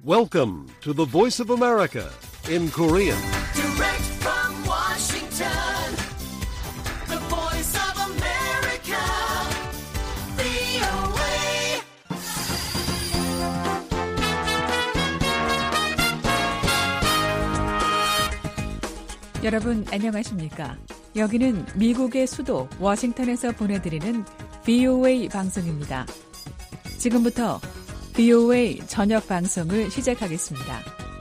Welcome to the Voice of America in Korean. Direct from Washington, the Voice of America, VOA. 여러분 안녕하십니까? 여기는 미국의 수도 워싱턴에서 보내드리는 VOA 방송입니다. 지금부터 VOA 저녁 방송을 시작하겠습니다.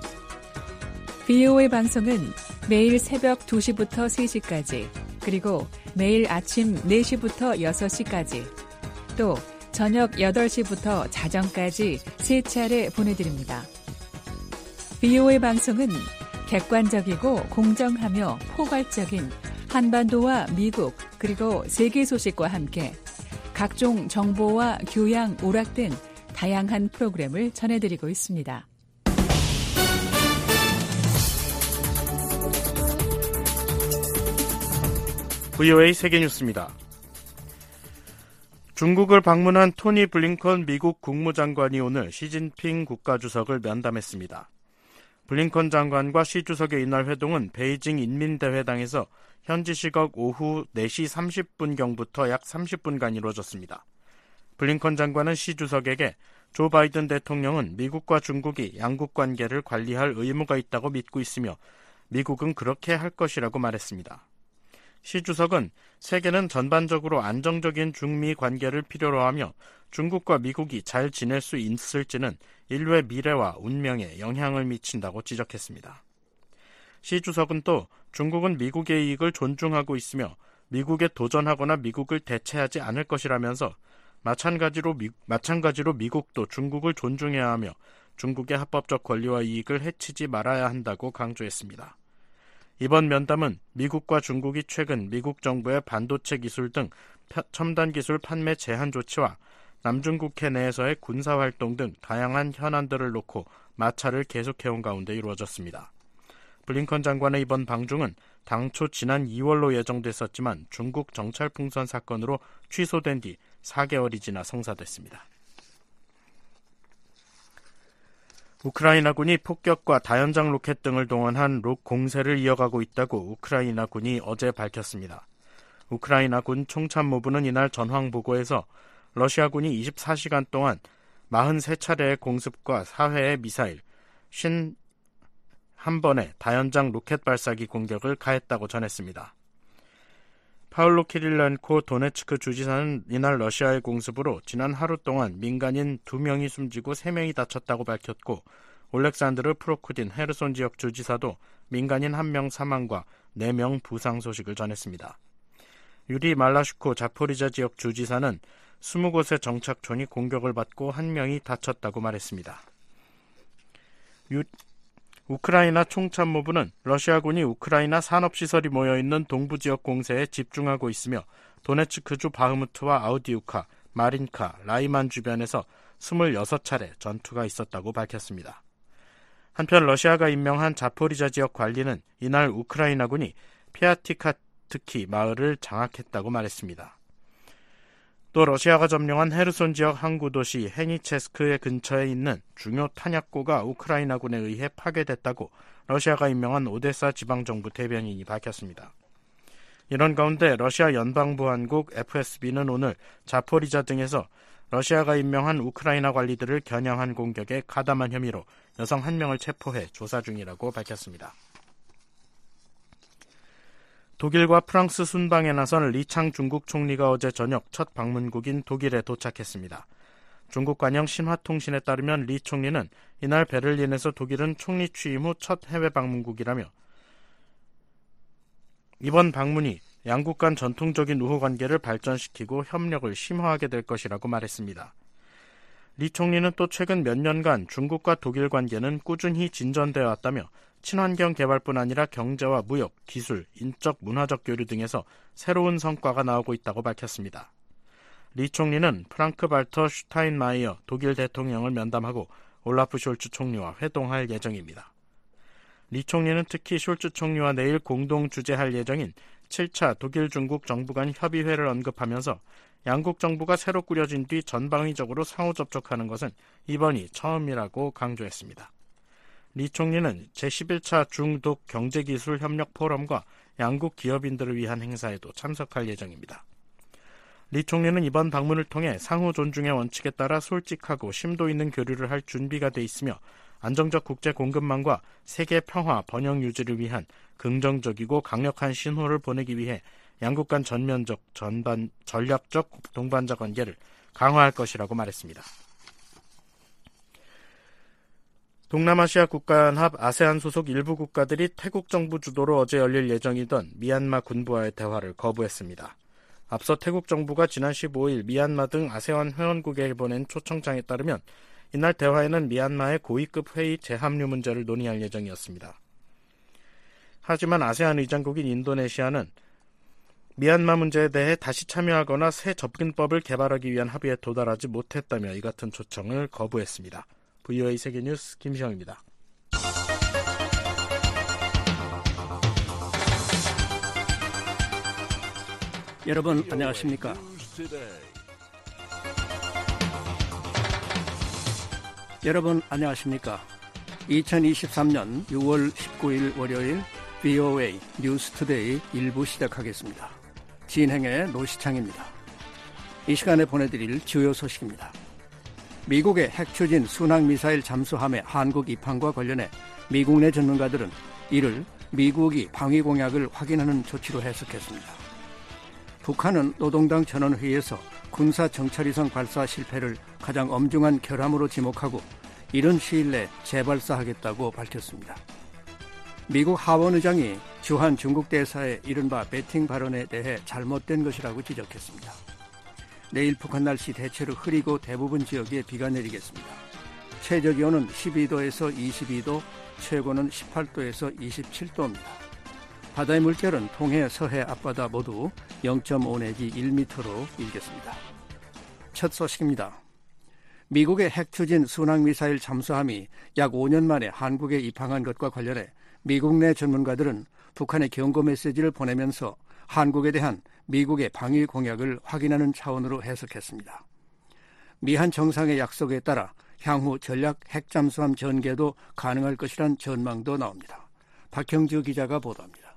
VOA 방송은 매일 새벽 2시부터 3시까지, 그리고 매일 아침 4시부터 6시까지, 또 저녁 8시부터 자정까지 3차례 보내드립니다. VOA 방송은 객관적이고 공정하며 포괄적인 한반도와 미국 그리고 세계 소식과 함께 각종 정보와 교양, 오락 등 다양한 프로그램을 전해드리고 있습니다. VOA 세계뉴스입니다. 중국을 방문한 토니 블링컨 미국 국무장관이 오늘 시진핑 국가주석을 면담했습니다. 블링컨 장관과 시 주석의 이날 회동은 베이징 인민대회당에서 현지 시각 오후 4시 30분경부터 약 30분간 이루어졌습니다. 블링컨 장관은 시 주석에게 조 바이든 대통령은 미국과 중국이 양국 관계를 관리할 의무가 있다고 믿고 있으며 미국은 그렇게 할 것이라고 말했습니다. 시 주석은 세계는 전반적으로 안정적인 중미 관계를 필요로 하며 중국과 미국이 잘 지낼 수 있을지는 인류의 미래와 운명에 영향을 미친다고 지적했습니다. 시 주석은 또 중국은 미국의 이익을 존중하고 있으며 미국에 도전하거나 미국을 대체하지 않을 것이라면서 마찬가지로 미국도 중국을 존중해야 하며 중국의 합법적 권리와 이익을 해치지 말아야 한다고 강조했습니다. 이번 면담은 미국과 중국이 최근 미국 정부의 반도체 기술 등 첨단 기술 판매 제한 조치와 남중국해 내에서의 군사활동 등 다양한 현안들을 놓고 마찰을 계속해온 가운데 이루어졌습니다. 블링컨 장관의 이번 방중은 당초 지난 2월로 예정됐었지만 중국 정찰풍선 사건으로 취소된 뒤 4개월이 지나 성사됐습니다. 우크라이나군이 폭격과 다연장 로켓 등을 동원한 공세를 이어가고 있다고 우크라이나군이 어제 밝혔습니다. 우크라이나군 총참모부는 이날 전황 보고에서 러시아군이 24시간 동안 43차례의 공습과 4회의 미사일, 51번의 다연장 로켓 발사기 공격을 가했다고 전했습니다. 파울로 키릴렌코 도네츠크 주지사는 이날 러시아의 공습으로 지난 하루 동안 민간인 2명이 숨지고 3명이 다쳤다고 밝혔고, 올렉산드르 프로쿠딘 헤르손 지역 주지사도 민간인 1명 사망과 4명 부상 소식을 전했습니다. 유리 말라슈코 자포리자 지역 주지사는 20곳의 정착촌이 공격을 받고 1명이 다쳤다고 말했습니다. 우크라이나 총참모부는 러시아군이 우크라이나 산업시설이 모여있는 동부지역 공세에 집중하고 있으며 도네츠크주 바흐무트와 아우디우카, 마린카, 라이만 주변에서 26차례 전투가 있었다고 밝혔습니다. 한편 러시아가 임명한 자포리자 지역 관리는 이날 우크라이나군이 피아티카트키 마을을 장악했다고 말했습니다. 또 러시아가 점령한 헤르손 지역 항구 도시 헤니체스크의 근처에 있는 중요 탄약고가 우크라이나군에 의해 파괴됐다고 러시아가 임명한 오데사 지방정부 대변인이 밝혔습니다. 이런 가운데 러시아 연방보안국 FSB는 오늘 자포리자 등에서 러시아가 임명한 우크라이나 관리들을 겨냥한 공격에 가담한 혐의로 여성 1명을 체포해 조사 중이라고 밝혔습니다. 독일과 프랑스 순방에 나선 리창 중국 총리가 어제 저녁 첫 방문국인 독일에 도착했습니다. 중국 관영 신화통신에 따르면 리 총리는 이날 베를린에서 독일은 총리 취임 후 첫 해외 방문국이라며 이번 방문이 양국 간 전통적인 우호 관계를 발전시키고 협력을 심화하게 될 것이라고 말했습니다. 리 총리는 또 최근 몇 년간 중국과 독일 관계는 꾸준히 진전되어 왔다며 친환경 개발뿐 아니라 경제와 무역, 기술, 인적, 문화적 교류 등에서 새로운 성과가 나오고 있다고 밝혔습니다. 리 총리는 프랑크 발터 슈타인마이어 독일 대통령을 면담하고 올라프 숄츠 총리와 회동할 예정입니다. 리 총리는 특히 숄츠 총리와 내일 공동 주재할 예정인 7차 독일 중국 정부 간 협의회를 언급하면서 양국 정부가 새로 꾸려진 뒤 전방위적으로 상호 접촉하는 것은 이번이 처음이라고 강조했습니다. 리 총리는 제11차 중독 경제기술 협력 포럼과 양국 기업인들을 위한 행사에도 참석할 예정입니다. 리 총리는 이번 방문을 통해 상호 존중의 원칙에 따라 솔직하고 심도 있는 교류를 할 준비가 돼 있으며 안정적 국제 공급망과 세계 평화 번영 유지를 위한 긍정적이고 강력한 신호를 보내기 위해 양국 간 전면적, 전략적 동반자 관계를 강화할 것이라고 말했습니다. 동남아시아 국가연합 아세안 소속 일부 국가들이 태국 정부 주도로 어제 열릴 예정이던 미얀마 군부와의 대화를 거부했습니다. 앞서 태국 정부가 지난 15일 미얀마 등 아세안 회원국에 보낸 초청장에 따르면 이날 대화에는 미얀마의 고위급 회의 재합류 문제를 논의할 예정이었습니다. 하지만 아세안 의장국인 인도네시아는 미얀마 문제에 대해 다시 참여하거나 새 접근법을 개발하기 위한 합의에 도달하지 못했다며 이 같은 초청을 거부했습니다. VOA 세계뉴스 김시영입니다. 여러분 안녕하십니까? 여러분 안녕하십니까? 2023년 6월 19일 월요일 VOA 뉴스투데이 1부 시작하겠습니다. 진행의 노시창입니다. 이 시간에 보내드릴 주요 소식입니다. 미국의 핵추진 순항미사일 잠수함의 한국 입항과 관련해 미국 내 전문가들은 이를 미국이 방위 공약을 확인하는 조치로 해석했습니다. 북한은 노동당 전원회의에서 군사 정찰위성 발사 실패를 가장 엄중한 결함으로 지목하고 이른 시일 내 재발사하겠다고 밝혔습니다. 미국 하원 의장이 주한 중국 대사의 이른바 배팅 발언에 대해 잘못된 것이라고 지적했습니다. 내일 북한 날씨 대체로 흐리고 대부분 지역에 비가 내리겠습니다. 최저기온은 12도에서 22도, 최고는 18도에서 27도입니다. 바다의 물결은 동해, 서해, 앞바다 모두 0.5 내지 1m로 일겠습니다. 첫 소식입니다. 미국의 핵추진 순항미사일 잠수함이 약 5년 만에 한국에 입항한 것과 관련해 미국 내 전문가들은 북한의 경고 메시지를 보내면서 한국에 대한 미국의 방위 공약을 확인하는 차원으로 해석했습니다. 미한 정상의 약속에 따라 향후 전략 핵잠수함 전개도 가능할 것이란 전망도 나옵니다. 박형주 기자가 보도합니다.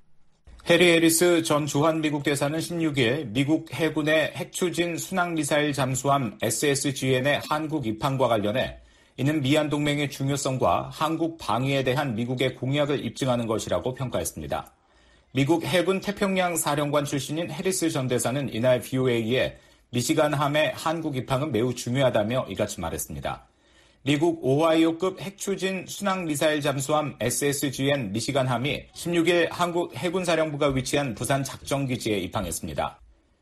해리 해리스 전 주한 미국 대사는 16일 미국 해군의 핵추진 순항미사일 잠수함 SSGN의 한국 입항과 관련해 이는 미한 동맹의 중요성과 한국 방위에 대한 미국의 공약을 입증하는 것이라고 평가했습니다. 미국 해군 태평양 사령관 출신인 해리스 전 대사는 이날 VOA에 미시간함의 한국 입항은 매우 중요하다며 이같이 말했습니다. 미국 오하이오급 핵추진 순항미사일 잠수함 SSGN 미시간함이 16일 한국 해군사령부가 위치한 부산 작전기지에 입항했습니다.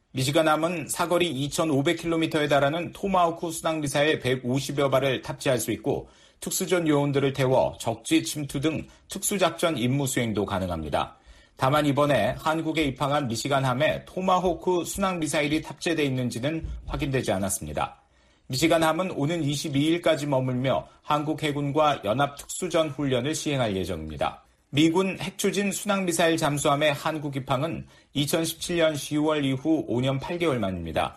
미시간함은 사거리 2,500km에 달하는 토마호크 순항미사일 150여 발을 탑재할 수 있고 특수전 요원들을 태워 적지 침투 등 특수작전 임무 수행도 가능합니다. 다만 이번에 한국에 입항한 미시간함에 토마호크 순항미사일이 탑재되어 있는지는 확인되지 않았습니다. 미시간함은 오는 22일까지 머물며 한국 해군과 연합특수전 훈련을 시행할 예정입니다. 미군 핵추진 순항미사일 잠수함의 한국 입항은 2017년 10월 이후 5년 8개월 만입니다.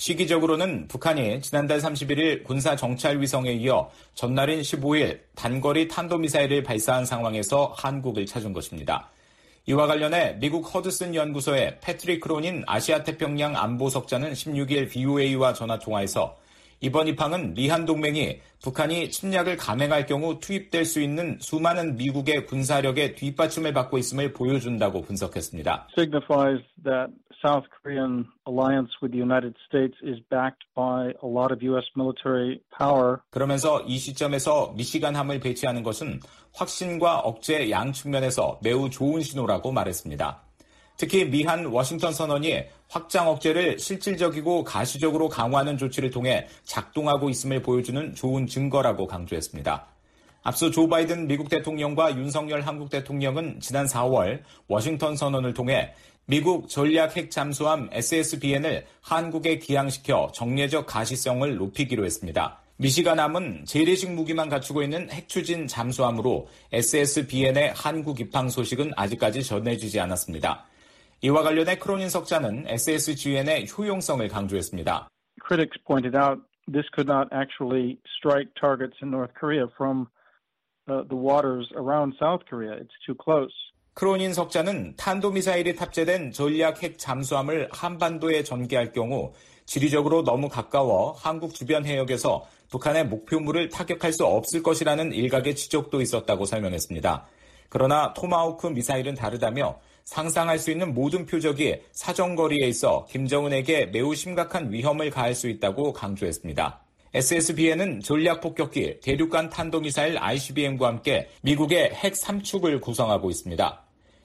시기적으로는 북한이 지난달 31일 군사정찰위성에 이어 전날인 15일 단거리 탄도미사일을 발사한 상황에서 한국을 찾은 것입니다. 이와 관련해 미국 허드슨 연구소의 패트릭 크로닌 아시아태평양 안보석자는 16일 VOA와 전화통화에서 이번 입항은 미한 동맹이 북한이 침략을 감행할 경우 투입될 수 있는 수많은 미국의 군사력의 뒷받침을 받고 있음을 보여준다고 분석했습니다. Signifies that South Korean alliance with the United States is backed by a lot of U.S. military power. 그러면서 이 시점에서 미시간함을 배치하는 것은 확신과 억제 양 측면에서 매우 좋은 신호라고 말했습니다. 특히 미한 워싱턴 선언이 확장 억제를 실질적이고 가시적으로 강화하는 조치를 통해 작동하고 있음을 보여주는 좋은 증거라고 강조했습니다. 앞서 조 바이든 미국 대통령과 윤석열 한국 대통령은 지난 4월 워싱턴 선언을 통해 미국 전략 핵 잠수함 SSBN을 한국에 기항시켜 정례적 가시성을 높이기로 했습니다. 미시간함은 재래식 무기만 갖추고 있는 핵추진 잠수함으로 SSBN의 한국 입항 소식은 아직까지 전해지지 않았습니다. 이와 관련해 크로닌 석자는 SSGN의 효용성을 강조했습니다. Critics pointed out this could not actually strike targets in North Korea from the waters around South Korea. It's too close. 크로닌 석자는 탄도미사일이 탑재된 전략 핵 잠수함을 한반도에 전개할 경우 지리적으로 너무 가까워 한국 주변 해역에서 북한의 목표물을 타격할 수 없을 것이라는 일각의 지적도 있었다고 설명했습니다. 그러나 토마호크 미사일은 다르다며 상상할 수 있는 모든 표적이 사정거리에 있어 김정은에게 매우 심각한 위험을 가할 수 있다고 강조했습니다. SSBN은 전략폭격기, 대륙간 탄도미사일 ICBM과 함께 미국의 핵 3축을 구성하고 있습니다.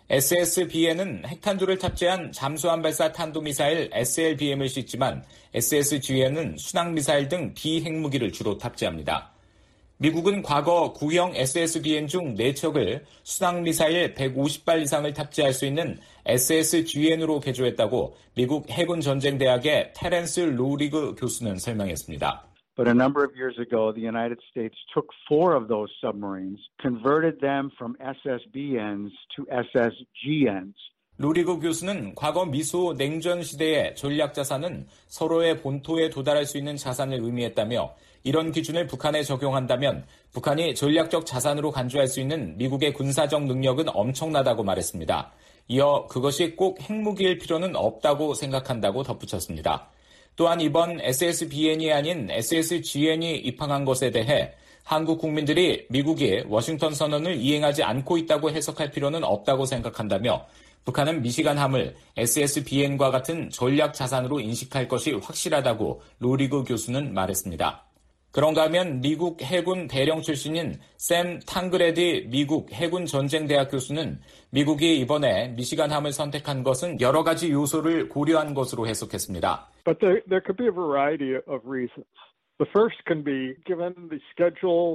SSBN은 핵탄두를 탑재한 잠수함 발사 탄도미사일 SLBM을 싣지만 SSGN은 순항미사일 등 비핵무기를 주로 탑재합니다. 미국은 과거 구형 SSBN 중 4척을 순항미사일 150발 이상을 탑재할 수 있는 SSGN으로 개조했다고 미국 해군전쟁대학의 테렌스 로리그 교수는 설명했습니다. But a number of years ago, the United States took 4 of those submarines, converted them from SSBNs to SSGNs. 로리그 교수는 과거 미소 냉전 시대의 전략 자산은 서로의 본토에 도달할 수 있는 자산을 의미했다며 이런 기준을 북한에 적용한다면 북한이 전략적 자산으로 간주할 수 있는 미국의 군사적 능력은 엄청나다고 말했습니다. 이어 그것이 꼭 핵무기일 필요는 없다고 생각한다고 덧붙였습니다. 또한 이번 SSBN이 아닌 SSGN이 입항한 것에 대해 한국 국민들이 미국이 워싱턴 선언을 이행하지 않고 있다고 해석할 필요는 없다고 생각한다며 북한은 미시간함을 SSBN과 같은 전략 자산으로 인식할 것이 확실하다고 로리그 교수는 말했습니다. 그런가 하면 미국 해군 대령 출신인 샘 탕그레디 미국 해군전쟁대학 교수는 미국이 이번에 미시간함을 선택한 것은 여러 가지 요소를 고려한 것으로 해석했습니다. But there could be a variety of reasons. The first can be given the schedule,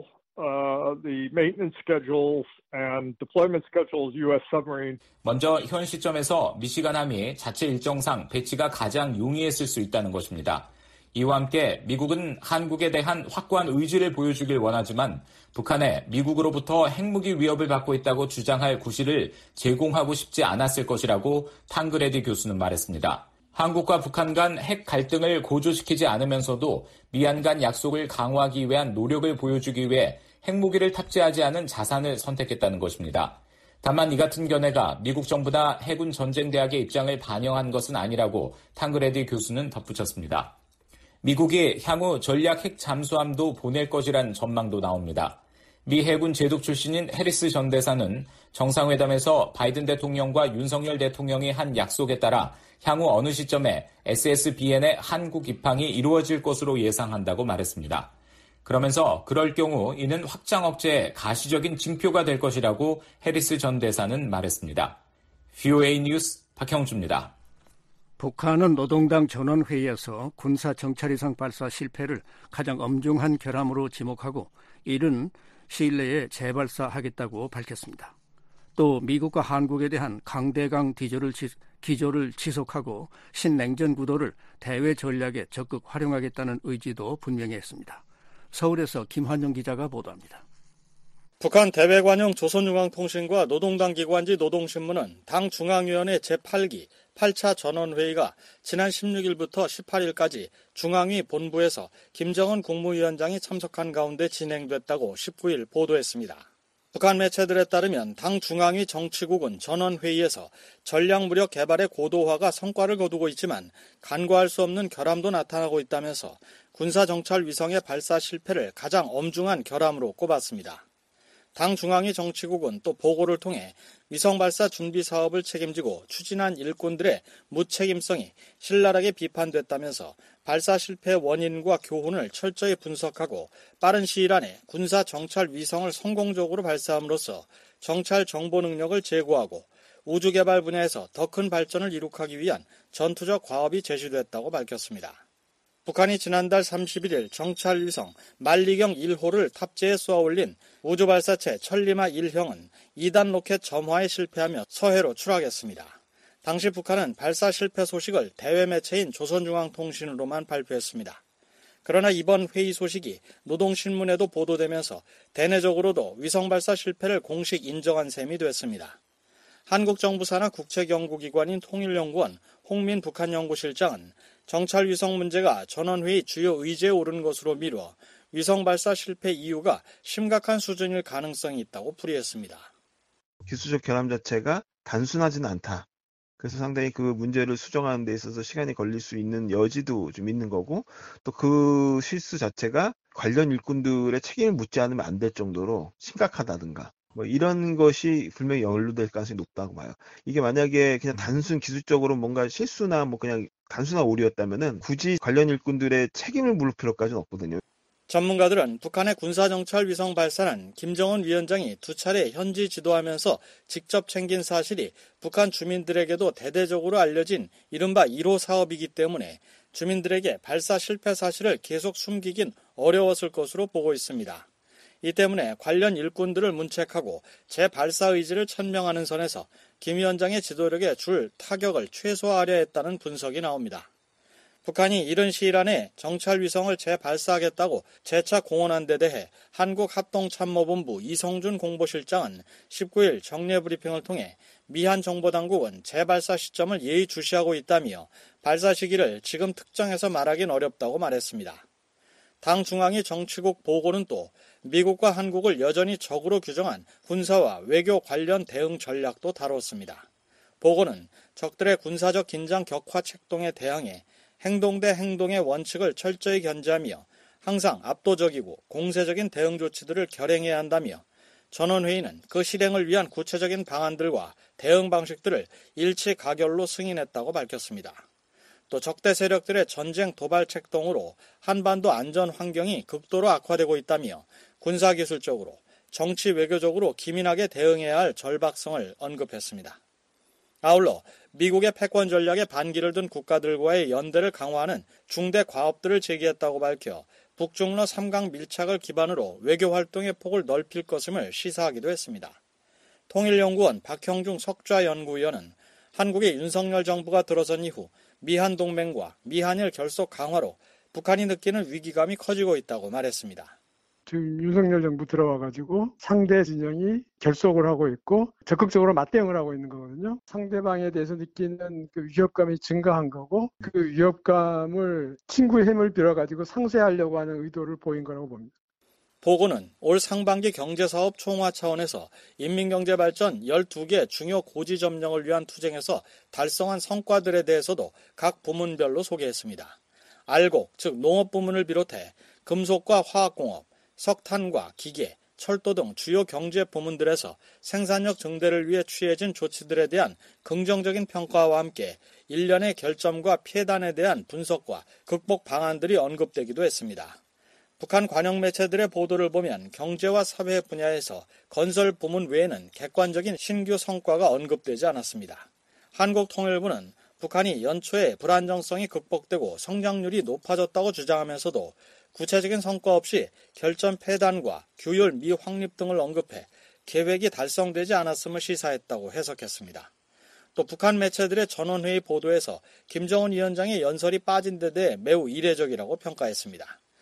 the maintenance schedules and deployment schedules U.S. submarine. 먼저 현 시점에서 미시간함이 자체 일정상 배치가 가장 용이했을 수 있다는 것입니다. 이와 함께 미국은 한국에 대한 확고한 의지를 보여주길 원하지만 북한에 미국으로부터 핵무기 위협을 받고 있다고 주장할 구실을 제공하고 싶지 않았을 것이라고 탕그레디 교수는 말했습니다. 한국과 북한 간 핵 갈등을 고조시키지 않으면서도 미한 간 약속을 강화하기 위한 노력을 보여주기 위해 핵무기를 탑재하지 않은 자산을 선택했다는 것입니다. 다만 이 같은 견해가 미국 정부나 해군전쟁대학의 입장을 반영한 것은 아니라고 탕그레디 교수는 덧붙였습니다. 미국이 향후 전략 핵 잠수함도 보낼 것이란 전망도 나옵니다. 미 해군 제독 출신인 해리스 전 대사는 정상회담에서 바이든 대통령과 윤석열 대통령이 한 약속에 따라 향후 어느 시점에 SSBN의 한국 입항이 이루어질 것으로 예상한다고 말했습니다. 그러면서 그럴 경우 이는 확장 억제의 가시적인 징표가 될 것이라고 해리스 전 대사는 말했습니다. VOA 뉴스 박형주입니다. 북한은 노동당 전원회의에서 군사 정찰 위성 발사 실패를 가장 엄중한 결함으로 지목하고 이른 시일 내에 재발사하겠다고 밝혔습니다. 또 미국과 한국에 대한 강대강 기조를 지속하고 신냉전 구도를 대외 전략에 적극 활용하겠다는 의지도 분명히 했습니다. 서울에서 김환영 기자가 보도합니다. 북한 대외관용 조선중앙통신과 노동당 기관지 노동신문은 당 중앙위원회 제8기 8차 전원회의가 지난 16일부터 18일까지 중앙위 본부에서 김정은 국무위원장이 참석한 가운데 진행됐다고 19일 보도했습니다. 북한 매체들에 따르면 당 중앙위 정치국은 전원회의에서 전략무력 개발의 고도화가 성과를 거두고 있지만 간과할 수 없는 결함도 나타나고 있다면서 군사정찰 위성의 발사 실패를 가장 엄중한 결함으로 꼽았습니다. 당 중앙위 정치국은 또 보고를 통해 위성 발사 준비 사업을 책임지고 추진한 일꾼들의 무책임성이 신랄하게 비판됐다면서 발사 실패 원인과 교훈을 철저히 분석하고 빠른 시일 안에 군사 정찰 위성을 성공적으로 발사함으로써 정찰 정보 능력을 제고하고 우주 개발 분야에서 더 큰 발전을 이룩하기 위한 전투적 과업이 제시됐다고 밝혔습니다. 북한이 지난달 31일 정찰 위성 만리경 1호를 탑재해 쏘아올린 우주발사체 천리마 1형은 2단 로켓 점화에 실패하며 서해로 추락했습니다. 당시 북한은 발사 실패 소식을 대외 매체인 조선중앙통신으로만 발표했습니다. 그러나 이번 회의 소식이 노동신문에도 보도되면서 대내적으로도 위성발사 실패를 공식 인정한 셈이 됐습니다. 한국 정부 산하 국책연구기관인 통일연구원 홍민 북한연구실장은 정찰 위성 문제가 전원회의 주요 의제에 오른 것으로 미뤄 위성발사 실패 이유가 심각한 수준일 가능성이 있다고 풀이했습니다. 기술적 결함 자체가 단순하지는 않다. 그래서 상당히 그 문제를 수정하는 데 있어서 시간이 걸릴 수 있는 여지도 좀 있는 거고, 또 그 실수 자체가 관련 일꾼들의 책임을 묻지 않으면 안 될 정도로 심각하다든가 뭐 이런 것이 분명히 연루될 가능성이 높다고 봐요. 이게 만약에 그냥 단순 기술적으로 뭔가 실수나 뭐 그냥 단순한 오류였다면은 굳이 관련 일꾼들의 책임을 물을 필요까지는 없거든요. 전문가들은 북한의 군사정찰 위성 발사는 김정은 위원장이 2차례 현지 지도하면서 직접 챙긴 사실이 북한 주민들에게도 대대적으로 알려진 이른바 1호 사업이기 때문에 주민들에게 발사 실패 사실을 계속 숨기긴 어려웠을 것으로 보고 있습니다. 이 때문에 관련 일꾼들을 문책하고 재발사 의지를 천명하는 선에서 김 위원장의 지도력에 줄 타격을 최소화하려 했다는 분석이 나옵니다. 북한이 이른 시일 안에 정찰 위성을 재발사하겠다고 재차 공언한 데 대해 한국합동참모본부 이성준 공보실장은 19일 정례 브리핑을 통해 미한 정보당국은 재발사 시점을 예의주시하고 있다며 발사 시기를 지금 특정해서 말하긴 어렵다고 말했습니다. 당 중앙위 정치국 보고는 또 미국과 한국을 여전히 적으로 규정한 군사와 외교 관련 대응 전략도 다뤘습니다. 보고는 적들의 군사적 긴장 격화 책동에 대항해 행동 대 행동의 원칙을 철저히 견지하며 항상 압도적이고 공세적인 대응 조치들을 결행해야 한다며 전원회의는 그 실행을 위한 구체적인 방안들과 대응 방식들을 일치가결로 승인했다고 밝혔습니다. 또 적대 세력들의 전쟁 도발 책동으로 한반도 안전 환경이 극도로 악화되고 있다며 군사기술적으로 정치 외교적으로 기민하게 대응해야 할 절박성을 언급했습니다. 아울러 미국의 패권 전략에 반기를 든 국가들과의 연대를 강화하는 중대 과업들을 제기했다고 밝혀 북중러 3강 밀착을 기반으로 외교 활동의 폭을 넓힐 것임을 시사하기도 했습니다. 통일연구원 박형중 석좌연구위원은 한국의 윤석열 정부가 들어선 이후 미한 동맹과 미한일 결속 강화로 북한이 느끼는 위기감이 커지고 있다고 말했습니다. 지금 윤석열 정부 들어와가지고 상대 진영이 결속을 하고 있고 적극적으로 맞대응을 하고 있는 거거든요. 상대방에 대해서 느끼는 그 위협감이 증가한 거고 그 위협감을 친구의 힘을 빌어가지고 상쇄하려고 하는 의도를 보인 거라고 봅니다. 보고는 올 상반기 경제사업 총화 차원에서 인민경제발전 12개 중요 고지 점령을 위한 투쟁에서 달성한 성과들에 대해서도 각 부문별로 소개했습니다. 알곡, 즉 농업 부문을 비롯해 금속과 화학공업, 석탄과 기계, 철도 등 주요 경제 부문들에서 생산력 증대를 위해 취해진 조치들에 대한 긍정적인 평가와 함께 일련의 결점과 피해단에 대한 분석과 극복 방안들이 언급되기도 했습니다. 북한 관영 매체들의 보도를 보면 경제와 사회 분야에서 건설 부문 외에는 객관적인 신규 성과가 언급되지 않았습니다. 한국통일부는 북한이 연초에 불안정성이 극복되고 성장률이 높아졌다고 주장하면서도 구체적인 성과 없이 결점 폐단과 규율 미확립 등을 언급해 계획이 달성되지 않았음을 시사했다고 해석했습니다. 또 북한 매체들의 전원회의 보도에서 김정은 위원장의 연설이 빠진 데 대해 매우 이례적이라고 평가했습니다.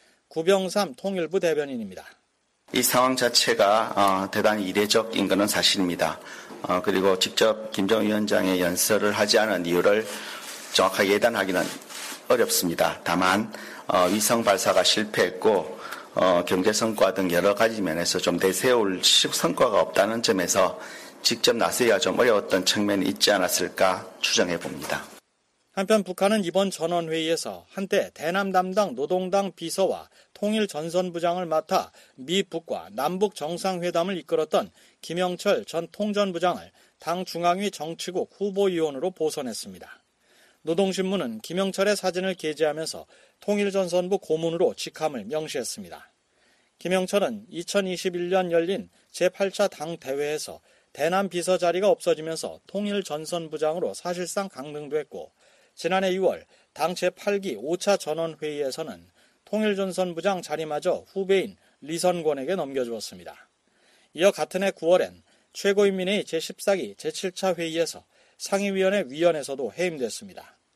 구병삼 통일부 대변인입니다. 이 상황 자체가 대단히 이례적인 것은 사실입니다. 그리고 직접 김정은 위원장의 연설을 하지 않은 이유를 정확하게 예단하기는 어렵습니다. 다만 위성 발사가 실패했고 경제 성과 등 여러 가지 면에서 좀 내세울 성과가 없다는 점에서 직접 나서기가 좀 어려웠던 측면이 있지 않았을까 추정해 봅니다. 한편 북한은 이번 전원회의에서 한때 대남 담당 노동당 비서와 통일전선부장을 맡아 미 북과 남북 정상회담을 이끌었던 김영철 전 통전부장을 당 중앙위 정치국 후보위원으로 보선했습니다. 노동신문은 김영철의 사진을 게재하면서 통일전선부 고문으로 직함을 명시했습니다. 김영철은 2021년 열린 제8차 당 대회에서 대남 비서 자리가 없어지면서 통일전선부장으로 사실상 강등도 했고 지난해 6월 당 제8기 5차 전원회의에서는 통일전선부장 자리마저 후배인 리선권에게 넘겨주었습니다. 이어 같은 해 9월엔 최고인민회의 제14기 제7차 회의에서 상임위원회 위원에서도 해임됐습니다.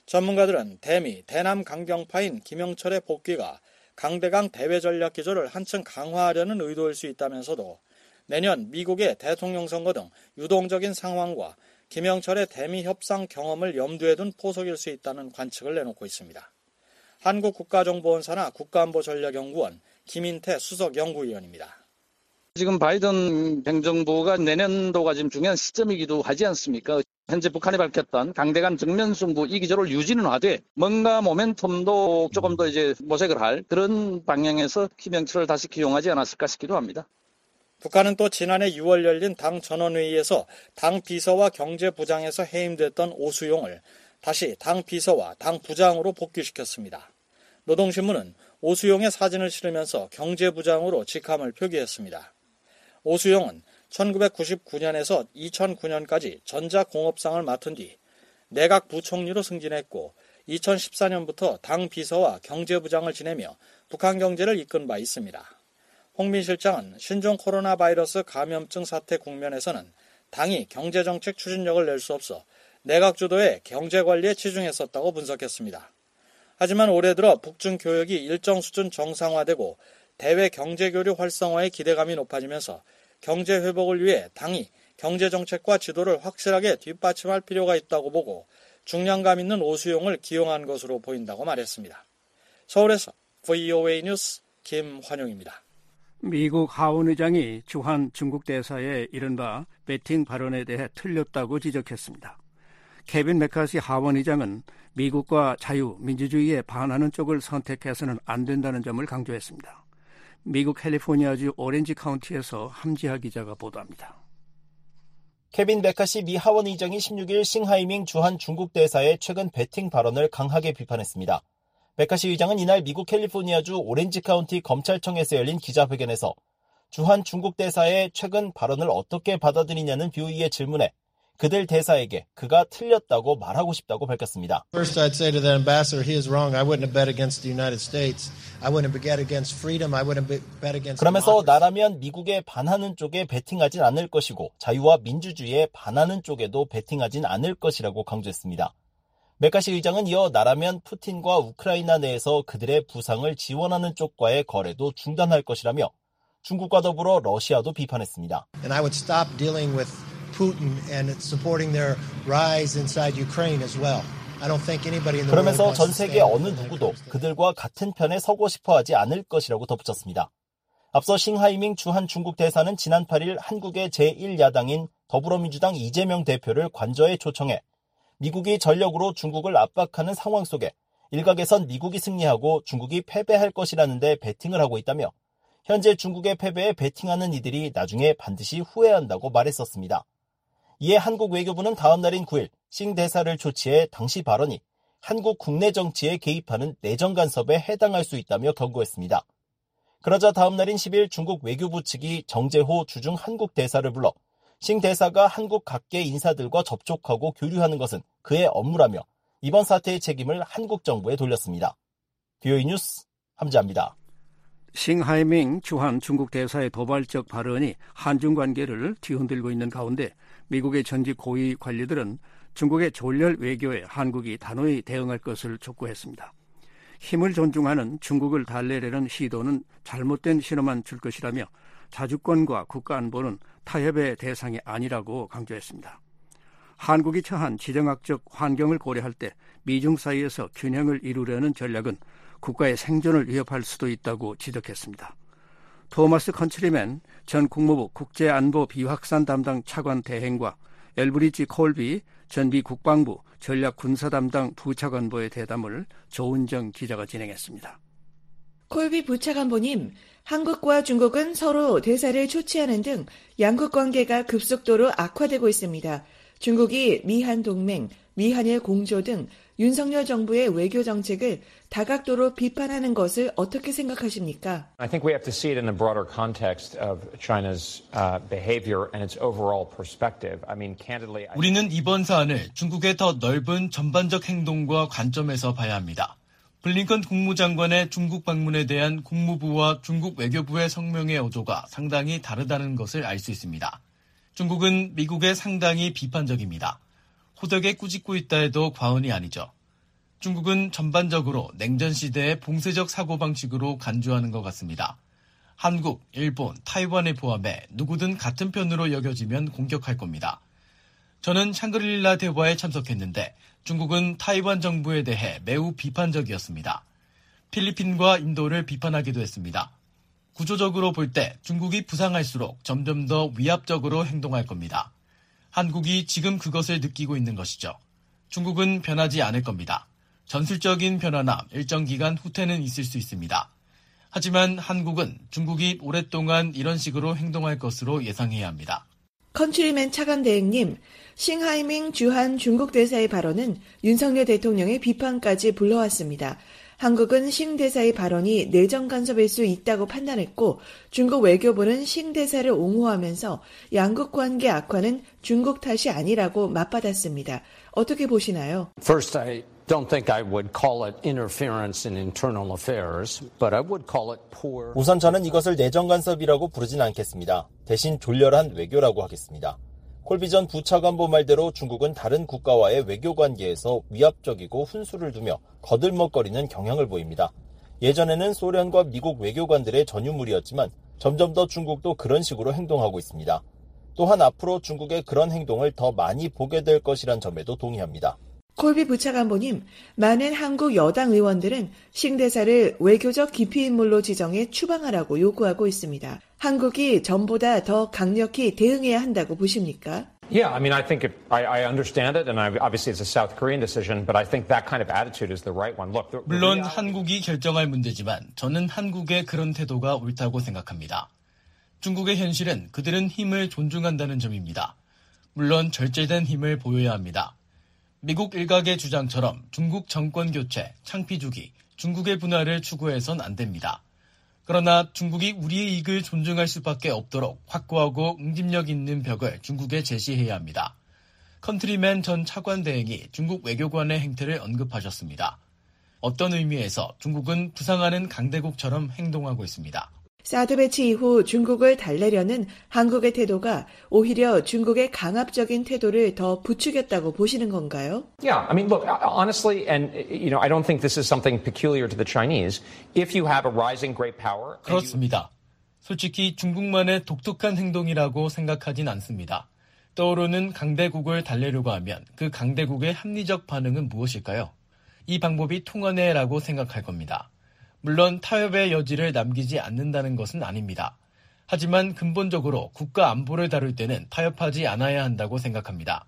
전문가들은 대미, 대남 강경파인 김영철의 복귀가 강대강 대외 전략 기조를 한층 강화하려는 의도일 수 있다면서도 내년 미국의 대통령 선거 등 유동적인 상황과 김영철의 대미 협상 경험을 염두에 둔 포석일 수 있다는 관측을 내놓고 있습니다. 한국국가정보원사나 국가안보전략연구원 김인태 수석연구위원입니다. 지금 바이든 행정부가 내년도가 지금 중요한 시점이기도 하지 않습니까? 현재 북한이 밝혔던 강대강 정면 승부 이 기조를 유지는 하되 뭔가 모멘텀도 조금 더 이제 모색을 할 그런 방향에서 김영철을 다시 기용하지 않았을까 싶기도 합니다. 북한은 또 지난해 6월 열린 당 전원회의에서 당 비서와 경제부장에서 해임됐던 오수용을 다시 당 비서와 당 부장으로 복귀시켰습니다. 노동신문은 오수용의 사진을 실으면서 경제부장으로 직함을 표기했습니다. 오수용은 1999년에서 2009년까지 전자공업상을 맡은 뒤 내각 부총리로 승진했고 2014년부터 당 비서와 경제부장을 지내며 북한 경제를 이끈 바 있습니다. 홍민 실장은 신종 코로나 바이러스 감염증 사태 국면에서는 당이 경제정책 추진력을 낼 수 없어 내각 주도의 경제관리에 치중했었다고 분석했습니다. 하지만 올해 들어 북중 교역이 일정 수준 정상화되고 대외 경제교류 활성화의 기대감이 높아지면서 경제 회복을 위해 당이 경제정책과 지도를 확실하게 뒷받침할 필요가 있다고 보고 중량감 있는 오수용을 기용한 것으로 보인다고 말했습니다. 서울에서 VOA 뉴스 김환용입니다. 미국 하원 의장이 주한 중국 대사의 이른바 배팅 발언에 대해 틀렸다고 지적했습니다. 케빈 메카시 하원 의장은 미국과 자유, 민주주의에 반하는 쪽을 선택해서는 안 된다는 점을 강조했습니다. 미국 캘리포니아주 오렌지 카운티에서 함지하 기자가 보도합니다. 케빈 메카시 미 하원 의장이 16일 싱하이밍 주한 중국 대사의 최근 배팅 발언을 강하게 비판했습니다. 메카시 의장은 이날 미국 캘리포니아주 오렌지 카운티 검찰청에서 열린 기자회견에서 주한 중국 대사의 최근 발언을 어떻게 받아들이냐는 뷰이의 질문에 그들 대사에게 그가 틀렸다고 말하고 싶다고 밝혔습니다. First, I'd say to the ambassador, he is wrong. I wouldn't have bet against the United States. I wouldn't have bet against freedom. I wouldn't have bet against. 그러면서 나라면 미국에 반하는 쪽에 베팅하진 않을 것이고 자유와 민주주의에 반하는 쪽에도 베팅하진 않을 것이라고 강조했습니다. 메카시 의장은 이어 나라면 푸틴과 우크라이나 내에서 그들의 부상을 지원하는 쪽과의 거래도 중단할 것이라며 중국과 더불어 러시아도 비판했습니다. And I would stop dealing with Putin and supporting their rise inside Ukraine as well. I don't think anybody in the world 그러면서 wants 전 to 세계 stand 어느 누구도 그들과 같은 편에 서고 싶어 하지 않을 것이라고 덧붙였습니다. 앞서 싱하이밍 주한 중국 대사는 지난 8일 한국의 제1야당인 더불어민주당 이재명 대표를 관저에 초청해 미국이 전력으로 중국을 압박하는 상황 속에 일각에선 미국이 승리하고 중국이 패배할 것이라는 데 베팅을 하고 있다며 현재 중국의 패배에 베팅하는 이들이 나중에 반드시 후회한다고 말했었습니다. 이에 한국 외교부는 다음 날인 9일 싱 대사를 초치해 당시 발언이 한국 국내 정치에 개입하는 내정 간섭에 해당할 수 있다며 경고했습니다. 그러자 다음 날인 10일 중국 외교부 측이 정재호 주중 한국 대사를 불러 싱 대사가 한국 각계 인사들과 접촉하고 교류하는 것은 그의 업무라며 이번 사태의 책임을 한국 정부에 돌렸습니다. VOA 뉴스 함지아입니다. 싱하이밍 주한 중국 대사의 도발적 발언이 한중 관계를 뒤흔들고 있는 가운데 미국의 전직 고위 관리들은 중국의 졸렬 외교에 한국이 단호히 대응할 것을 촉구했습니다. 힘을 존중하는 중국을 달래려는 시도는 잘못된 신호만 줄 것이라며 자주권과 국가안보는 타협의 대상이 아니라고 강조했습니다. 한국이 처한 지정학적 환경을 고려할 때 미중 사이에서 균형을 이루려는 전략은 국가의 생존을 위협할 수도 있다고 지적했습니다. 토마스 컨트리맨 전 국무부 국제안보 비확산 담당 차관 대행과 엘브리지 콜비 전 미 국방부 전략군사 담당 부차관보의 대담을 조은정 기자가 진행했습니다. 콜비 부차관보님, 한국과 중국은 서로 대사를 초치하는 등 양국 관계가 급속도로 악화되고 있습니다. 중국이 미한 동맹, 미한일 공조 등 윤석열 정부의 외교 정책을 다각도로 비판하는 것을 어떻게 생각하십니까? I think we have to see it in the broader context of China's behavior and its overall perspective. I mean, candidly, 우리는 이번 사안을 중국의 더 넓은 전반적 행동과 관점에서 봐야 합니다. 블링컨 국무장관의 중국 방문에 대한 국무부와 중국 외교부의 성명의 어조가 상당히 다르다는 것을 알 수 있습니다. 중국은 미국에 상당히 비판적입니다. 호되게 꾸짖고 있다 해도 과언이 아니죠. 중국은 전반적으로 냉전 시대의 봉쇄적 사고방식으로 간주하는 것 같습니다. 한국, 일본, 타이완을 포함해 누구든 같은 편으로 여겨지면 공격할 겁니다. 저는 샹그릴라 대화에 참석했는데 중국은 타이완 정부에 대해 매우 비판적이었습니다. 필리핀과 인도를 비판하기도 했습니다. 구조적으로 볼 때 중국이 부상할수록 점점 더 위압적으로 행동할 겁니다. 한국이 지금 그것을 느끼고 있는 것이죠. 중국은 변하지 않을 겁니다. 전술적인 변화나 일정 기간 후퇴는 있을 수 있습니다. 하지만 한국은 중국이 오랫동안 이런 식으로 행동할 것으로 예상해야 합니다. 컨트리맨 차관대행님, 싱하이밍 주한 중국 대사의 발언은 윤석열 대통령의 비판까지 불러왔습니다. 한국은 싱 대사의 발언이 내정 간섭일 수 있다고 판단했고 중국 외교부는 싱 대사를 옹호하면서 양국 관계 악화는 중국 탓이 아니라고 맞받았습니다. 어떻게 보시나요? First, I don't think I would call it interference in internal affairs, but I would call it poor. 우선 저는 이것을 내정 간섭이라고 부르진 않겠습니다. 대신 졸렬한 외교라고 하겠습니다. 콜비 전 부차관보 말대로 중국은 다른 국가와의 외교 관계에서 위압적이고 훈수를 두며 거들먹거리는 경향을 보입니다. 예전에는 소련과 미국 외교관들의 전유물이었지만 점점 더 중국도 그런 식으로 행동하고 있습니다. 또한 앞으로 중국의 그런 행동을 더 많이 보게 될 것이란 점에도 동의합니다. 콜비 부차관보님, 많은 한국 여당 의원들은 싱 대사를 외교적 기피 인물로 지정해 추방하라고 요구하고 있습니다. 한국이 전보다 더 강력히 대응해야 한다고 보십니까? Yeah, I mean, I think I understand it, and obviously it's a South Korean decision, but I think that kind of attitude is the right one. Look, 물론 한국이 결정할 문제지만 저는 한국의 그런 태도가 옳다고 생각합니다. 중국의 현실은 그들은 힘을 존중한다는 점입니다. 물론 절제된 힘을 보여야 합니다. 미국 일각의 주장처럼 중국 정권 교체, 창피 주기, 중국의 분화를 추구해선 안 됩니다. 그러나 중국이 우리의 이익을 존중할 수밖에 없도록 확고하고 응집력 있는 벽을 중국에 제시해야 합니다. 컨트리맨 전 차관대행이 중국 외교관의 행태를 언급하셨습니다. 어떤 의미에서 중국은 부상하는 강대국처럼 행동하고 있습니다. 사드 배치 이후 중국을 달래려는 한국의 태도가 오히려 중국의 강압적인 태도를 더 부추겼다고 보시는 건가요? Yeah, I mean, look, honestly, and I don't think this is something peculiar to the Chinese. If you have a rising great power, 그렇습니다. 솔직히 중국만의 독특한 행동이라고 생각하진 않습니다. 떠오르는 강대국을 달래려고 하면 그 강대국의 합리적 반응은 무엇일까요? 이 방법이 통하네라고 생각할 겁니다. 물론 타협의 여지를 남기지 않는다는 것은 아닙니다. 하지만 근본적으로 국가 안보를 다룰 때는 타협하지 않아야 한다고 생각합니다.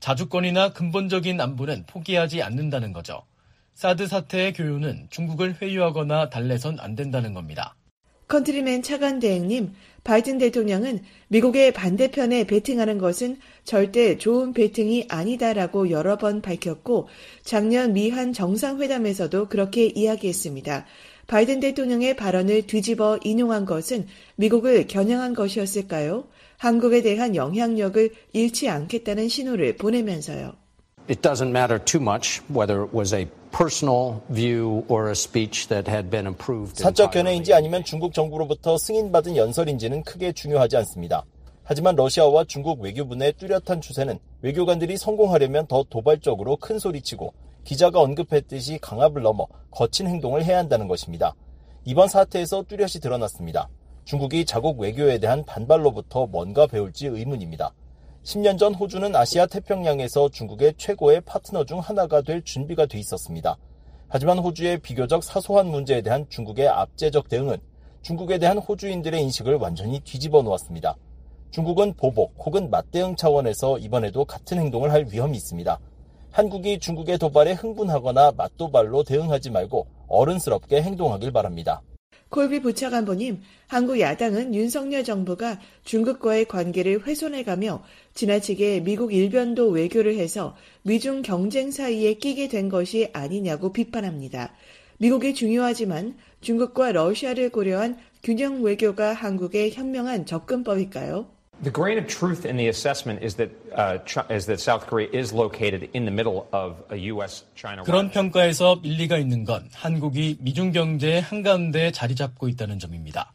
자주권이나 근본적인 안보는 포기하지 않는다는 거죠. 사드 사태의 교훈은 중국을 회유하거나 달래선 안 된다는 겁니다. 컨트리맨 차관대행님, 바이든 대통령은 미국의 반대편에 베팅하는 것은 절대 좋은 베팅이 아니다라고 여러 번 밝혔고 작년 미한 정상회담에서도 그렇게 이야기했습니다. 바이든 대통령의 발언을 뒤집어 인용한 것은 미국을 겨냥한 것이었을까요? 한국에 대한 영향력을 잃지 않겠다는 신호를 보내면서요. It doesn't matter too much whether it was a personal view or a speech that had been approved. 사적 견해인지 아니면 중국 정부로부터 승인받은 연설인지는 크게 중요하지 않습니다. 하지만 러시아와 중국 외교부 내 뚜렷한 추세는 외교관들이 성공하려면 더 도발적으로 큰 소리치고 기자가 언급했듯이 강압을 넘어 거친 행동을 해야 한다는 것입니다. 이번 사태에서 뚜렷이 드러났습니다. 중국이 자국 외교에 대한 반발로부터 뭔가 배울지 의문입니다. 10년 전 호주는 아시아 태평양에서 중국의 최고의 파트너 중 하나가 될 준비가 돼 있었습니다. 하지만 호주의 비교적 사소한 문제에 대한 중국의 압제적 대응은 중국에 대한 호주인들의 인식을 완전히 뒤집어 놓았습니다. 중국은 보복 혹은 맞대응 차원에서 이번에도 같은 행동을 할 위험이 있습니다. 한국이 중국의 도발에 흥분하거나 맞도발로 대응하지 말고 어른스럽게 행동하길 바랍니다. 콜비 부차관보님, 한국 야당은 윤석열 정부가 중국과의 관계를 훼손해가며 지나치게 미국 일변도 외교를 해서 미중 경쟁 사이에 끼게 된 것이 아니냐고 비판합니다. 미국이 중요하지만 중국과 러시아를 고려한 균형 외교가 한국의 현명한 접근법일까요? The grain of truth in the assessment is that South Korea is located in the middle of a U.S.-China. 그런 평가에서 일리가 있는 건 한국이 미중 경제의 한가운데 자리 잡고 있다는 점입니다.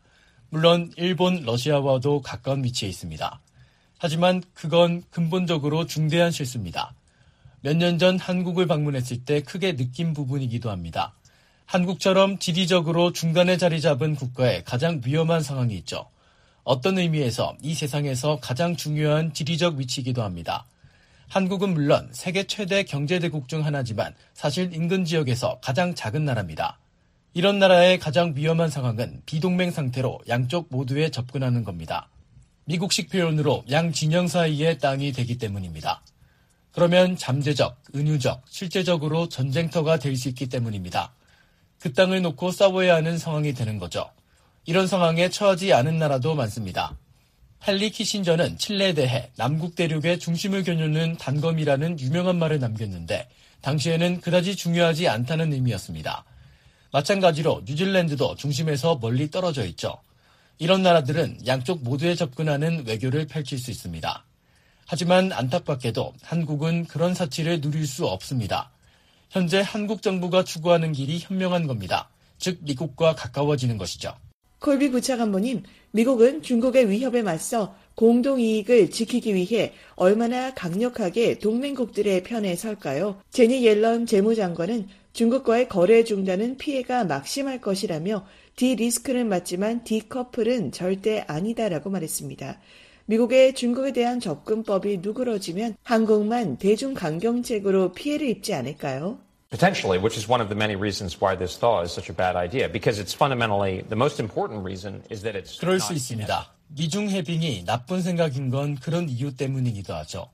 물론 일본, 러시아와도 가까운 위치에 있습니다. 하지만 그건 근본적으로 중대한 실수입니다. 몇 년 전 한국을 방문했을 때 크게 느낀 부분이기도 합니다. 한국처럼 지리적으로 중간에 자리 잡은 국가에 가장 위험한 상황이 있죠. 어떤 의미에서 이 세상에서 가장 중요한 지리적 위치이기도 합니다. 한국은 물론 세계 최대 경제대국 중 하나지만 사실 인근 지역에서 가장 작은 나라입니다. 이런 나라의 가장 위험한 상황은 비동맹 상태로 양쪽 모두에 접근하는 겁니다. 미국식 표현으로 양 진영 사이의 땅이 되기 때문입니다. 그러면 잠재적, 은유적, 실제적으로 전쟁터가 될 수 있기 때문입니다. 그 땅을 놓고 싸워야 하는 상황이 되는 거죠. 이런 상황에 처하지 않은 나라도 많습니다. 헨리 키신저는 칠레에 대해 남국 대륙의 중심을 겨누는 단검이라는 유명한 말을 남겼는데 당시에는 그다지 중요하지 않다는 의미였습니다. 마찬가지로 뉴질랜드도 중심에서 멀리 떨어져 있죠. 이런 나라들은 양쪽 모두에 접근하는 외교를 펼칠 수 있습니다. 하지만 안타깝게도 한국은 그런 사치를 누릴 수 없습니다. 현재 한국 정부가 추구하는 길이 현명한 겁니다. 즉 미국과 가까워지는 것이죠. 콜비 부차관보님, 미국은 중국의 위협에 맞서 공동이익을 지키기 위해 얼마나 강력하게 동맹국들의 편에 설까요? 제니 옐런 재무장관은 중국과의 거래 중단은 피해가 막심할 것이라며 디리스크는 맞지만 디커플은 절대 아니다라고 말했습니다. 미국의 중국에 대한 접근법이 누그러지면 한국만 대중강경책으로 피해를 입지 않을까요? Potentially, which is one of the many reasons why this thaw is such a bad idea. Because it's fundamentally, the most important reason is that it's 그럴 수 있습니다. 미중 해빙이 나쁜 생각인 건 그런 이유 때문이기도 하죠.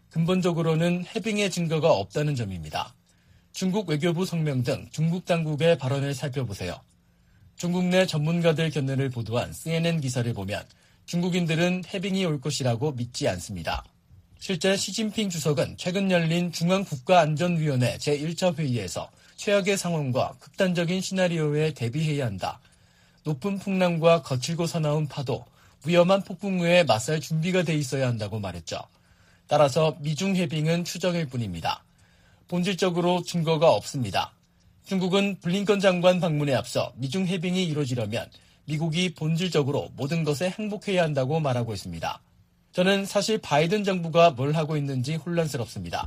근본적으로는 해빙의 증거가 없다는 점입니다. 중국 외교부 성명 등 중국 당국의 발언을 살펴보세요. 중국 내 전문가들 견해를 보도한 CNN 기사를 보면 중국인들은 해빙이 올 것이라고 믿지 않습니다. 실제 시진핑 주석은 최근 열린 중앙국가안전위원회 제1차 회의에서 최악의 상황과 극단적인 시나리오에 대비해야 한다. 높은 풍랑과 거칠고 사나운 파도, 위험한 폭풍우에 맞설 준비가 돼 있어야 한다고 말했죠. 따라서 미중 해빙은 추정일 뿐입니다. 본질적으로 증거가 없습니다. 중국은 블링컨 장관 방문에 앞서 미중 해빙이 이루어지려면 미국이 본질적으로 모든 것에 항복해야 한다고 말하고 있습니다. 저는 사실 바이든 정부가 뭘 하고 있는지 혼란스럽습니다.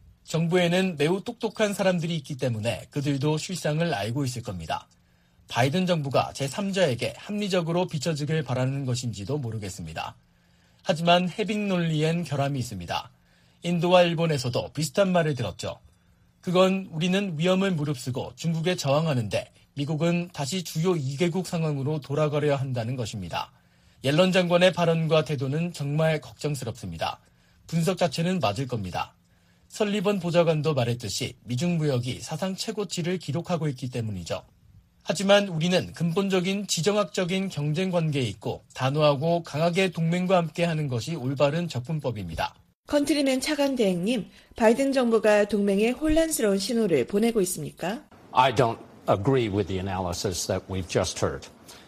정부에는 매우 똑똑한 사람들이 있기 때문에 그들도 실상을 알고 있을 겁니다. 바이든 정부가 제3자에게 합리적으로 비춰지길 바라는 것인지도 모르겠습니다. 하지만 해빙 논리엔 결함이 있습니다. 인도와 일본에서도 비슷한 말을 들었죠. 그건 우리는 위험을 무릅쓰고 중국에 저항하는데 미국은 다시 주요 2개국 상황으로 돌아가려 한다는 것입니다. 옐런 장관의 발언과 태도는 정말 걱정스럽습니다. 분석 자체는 맞을 겁니다. 설리번 보좌관도 말했듯이 미중 무역이 사상 최고치를 기록하고 있기 때문이죠. 하지만 우리는 근본적인 지정학적인 경쟁 관계에 있고 단호하고 강하게 동맹과 함께하는 것이 올바른 접근법입니다. 컨트리맨 차관대행님, 바이든 정부가 동맹에 혼란스러운 신호를 보내고 있습니까? I don't agree with the analysis that we've just heard.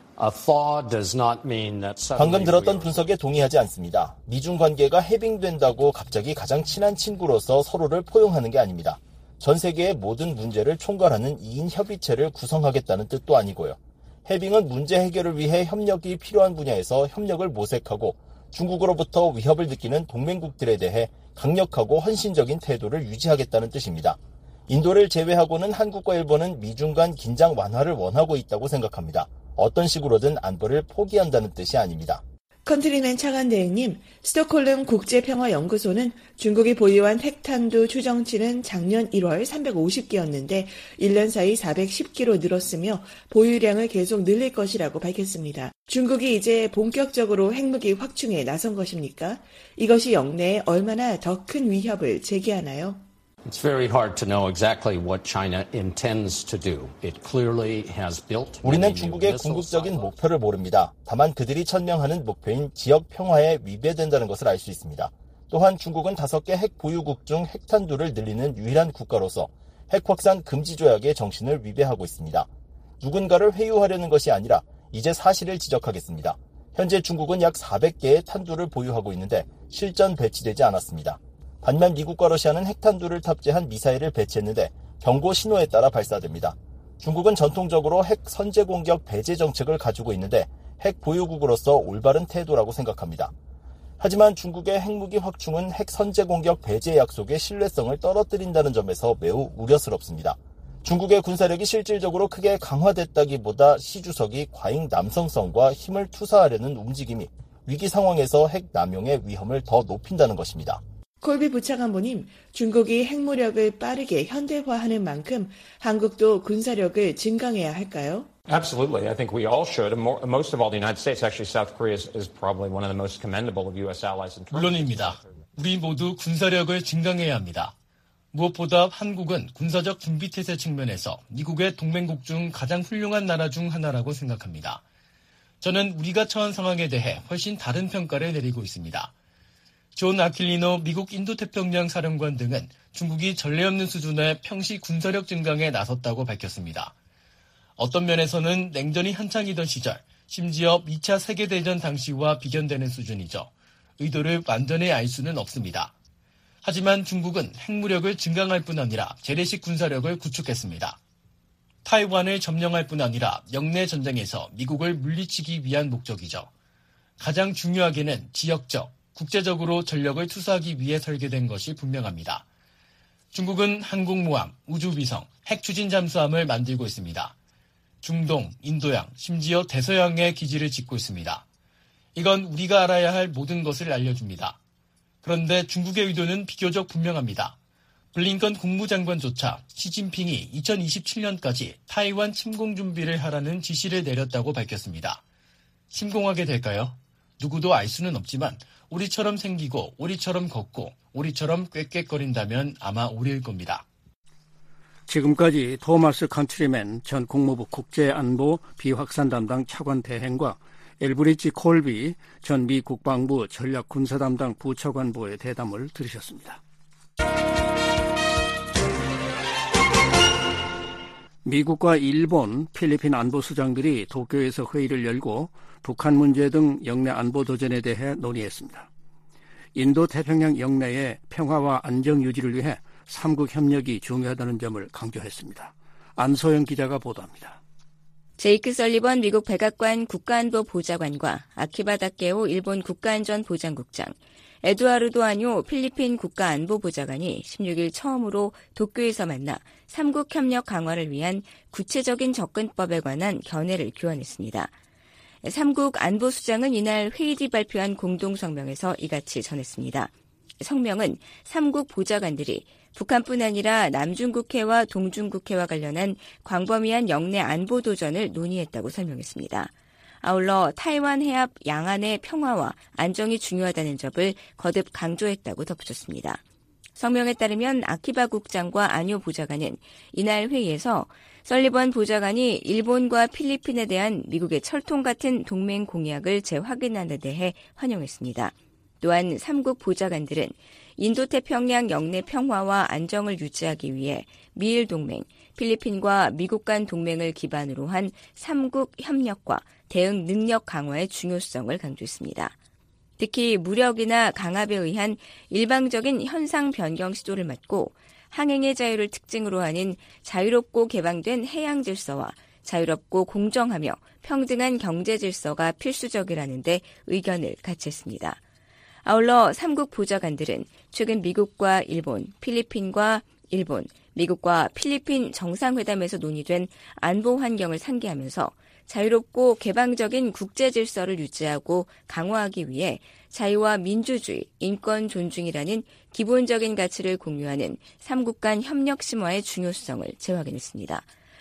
방금 들었던 분석에 동의하지 않습니다. 미중 관계가 해빙된다고 갑자기 가장 친한 친구로서 서로를 포용하는 게 아닙니다. 전 세계의 모든 문제를 총괄하는 2인 협의체를 구성하겠다는 뜻도 아니고요. 해빙은 문제 해결을 위해 협력이 필요한 분야에서 협력을 모색하고 중국으로부터 위협을 느끼는 동맹국들에 대해 강력하고 헌신적인 태도를 유지하겠다는 뜻입니다. 인도를 제외하고는 한국과 일본은 미중 간 긴장 완화를 원하고 있다고 생각합니다. 어떤 식으로든 안보를 포기한다는 뜻이 아닙니다. 컨트리맨 차관대행님, 스톡홀름 국제평화연구소는 중국이 보유한 핵탄두 추정치는 작년 1월 350개였는데 1년 사이 410기로 늘었으며 보유량을 계속 늘릴 것이라고 밝혔습니다. 중국이 이제 본격적으로 핵무기 확충에 나선 것입니까? 이것이 영내에 얼마나 더 큰 위협을 제기하나요? It's very hard to know exactly what China intends to do. It clearly has built. 우리는 중국의 궁극적인 목표를 모릅니다. 다만 그들이 천명하는 목표인 지역 평화에 위배된다는 것을 알 수 있습니다. 또한 중국은 5개 핵 보유국 중 핵탄두를 늘리는 유일한 국가로서 핵 확산 금지 조약의 정신을 위배하고 있습니다. 누군가를 회유하려는 것이 아니라 이제 사실을 지적하겠습니다. 현재 중국은 약 400개의 탄두를 보유하고 있는데 실전 배치되지 않았습니다. 반면 미국과 러시아는 핵탄두를 탑재한 미사일을 배치했는데 경고 신호에 따라 발사됩니다. 중국은 전통적으로 핵 선제 공격 배제 정책을 가지고 있는데 핵 보유국으로서 올바른 태도라고 생각합니다. 하지만 중국의 핵무기 확충은 핵 선제 공격 배제 약속의 신뢰성을 떨어뜨린다는 점에서 매우 우려스럽습니다. 중국의 군사력이 실질적으로 크게 강화됐다기보다 시 주석이 과잉 남성성과 힘을 투사하려는 움직임이 위기 상황에서 핵 남용의 위험을 더 높인다는 것입니다. 콜비 부차관보님, 중국이 핵무력을 빠르게 현대화하는 만큼 한국도 군사력을 증강해야 할까요? Absolutely. I think we all should. And most of all, the United States, actually, South Korea is probably one of the most commendable of U.S. allies. 물론입니다. 우리 모두 군사력을 증강해야 합니다. 무엇보다 한국은 군사적 준비태세 측면에서 미국의 동맹국 중 가장 훌륭한 나라 중 하나라고 생각합니다. 저는 우리가 처한 상황에 대해 훨씬 다른 평가를 내리고 있습니다. 존 아킬리노 미국 인도태평양 사령관 등은 중국이 전례 없는 수준의 평시 군사력 증강에 나섰다고 밝혔습니다. 어떤 면에서는 냉전이 한창이던 시절, 심지어 2차 세계대전 당시와 비견되는 수준이죠. 의도를 완전히 알 수는 없습니다. 하지만 중국은 핵무력을 증강할 뿐 아니라 재래식 군사력을 구축했습니다. 타이완을 점령할 뿐 아니라 영내 전쟁에서 미국을 물리치기 위한 목적이죠. 가장 중요하게는 지역적, 국제적으로 전력을 투사하기 위해 설계된 것이 분명합니다. 중국은 항공모함, 우주위성, 핵추진 잠수함을 만들고 있습니다. 중동, 인도양, 심지어 대서양에 기지를 짓고 있습니다. 이건 우리가 알아야 할 모든 것을 알려줍니다. 그런데 중국의 의도는 비교적 분명합니다. 블링컨 국무장관조차 시진핑이 2027년까지 타이완 침공 준비를 하라는 지시를 내렸다고 밝혔습니다. 침공하게 될까요? 누구도 알 수는 없지만 우리처럼 생기고 우리처럼 걷고 우리처럼 꾀꾀거린다면 아마 우리일 겁니다. 지금까지 토마스 컨트리맨 전 국무부 국제안보 비확산 담당 차관 대행과 엘브리지 콜비 전 미 국방부 전략군사 담당 부차관보의 대담을 들으셨습니다. 미국과 일본, 필리핀 안보수장들이 도쿄에서 회의를 열고 북한 문제 등 영내 안보 도전에 대해 논의했습니다. 인도태평양 영내의 평화와 안정 유지를 위해 3국 협력이 중요하다는 점을 강조했습니다. 안소영 기자가 보도합니다. 제이크 설리번 미국 백악관 국가안보 보좌관과 아키바 다케오 일본 국가안전 보장국장, 에두아르도 아뇨 필리핀 국가안보보좌관이 16일 처음으로 도쿄에서 만나 3국 협력 강화를 위한 구체적인 접근법에 관한 견해를 교환했습니다. 3국 안보수장은 이날 회의 뒤 발표한 공동성명에서 이같이 전했습니다. 성명은 3국 보좌관들이 북한뿐 아니라 남중국해와 동중국해와 관련한 광범위한 영내 안보 도전을 논의했다고 설명했습니다. 아울러 타이완 해협 양안의 평화와 안정이 중요하다는 점을 거듭 강조했다고 덧붙였습니다. 성명에 따르면 아키바 국장과 아뇨 보좌관은 이날 회의에서 설리번 보좌관이 일본과 필리핀에 대한 미국의 철통 같은 동맹 공약을 재확인하는 데 대해 환영했습니다. 또한 3국 보좌관들은 인도태평양 영내 평화와 안정을 유지하기 위해 미일 동맹, 필리핀과 미국 간 동맹을 기반으로 한 3국 협력과 대응 능력 강화의 중요성을 강조했습니다. 특히 무력이나 강압에 의한 일방적인 현상 변경 시도를 막고 항행의 자유를 특징으로 하는 자유롭고 개방된 해양 질서와 자유롭고 공정하며 평등한 경제 질서가 필수적이라는 데 의견을 같이 했습니다. 아울러 3국 보좌관들은 최근 미국과 일본, 필리핀과 일본, 미국과 필리핀 정상회담에서 논의된 안보 환경을 상기하면서 자유롭고 개방적인 국제 질서를 유지하고 강화하기 위해 자유와 민주주의, 인권 존중이라는 기본적인 가치를 공유하는 3국 간 협력 심화의 중요성을 재확인했습니다.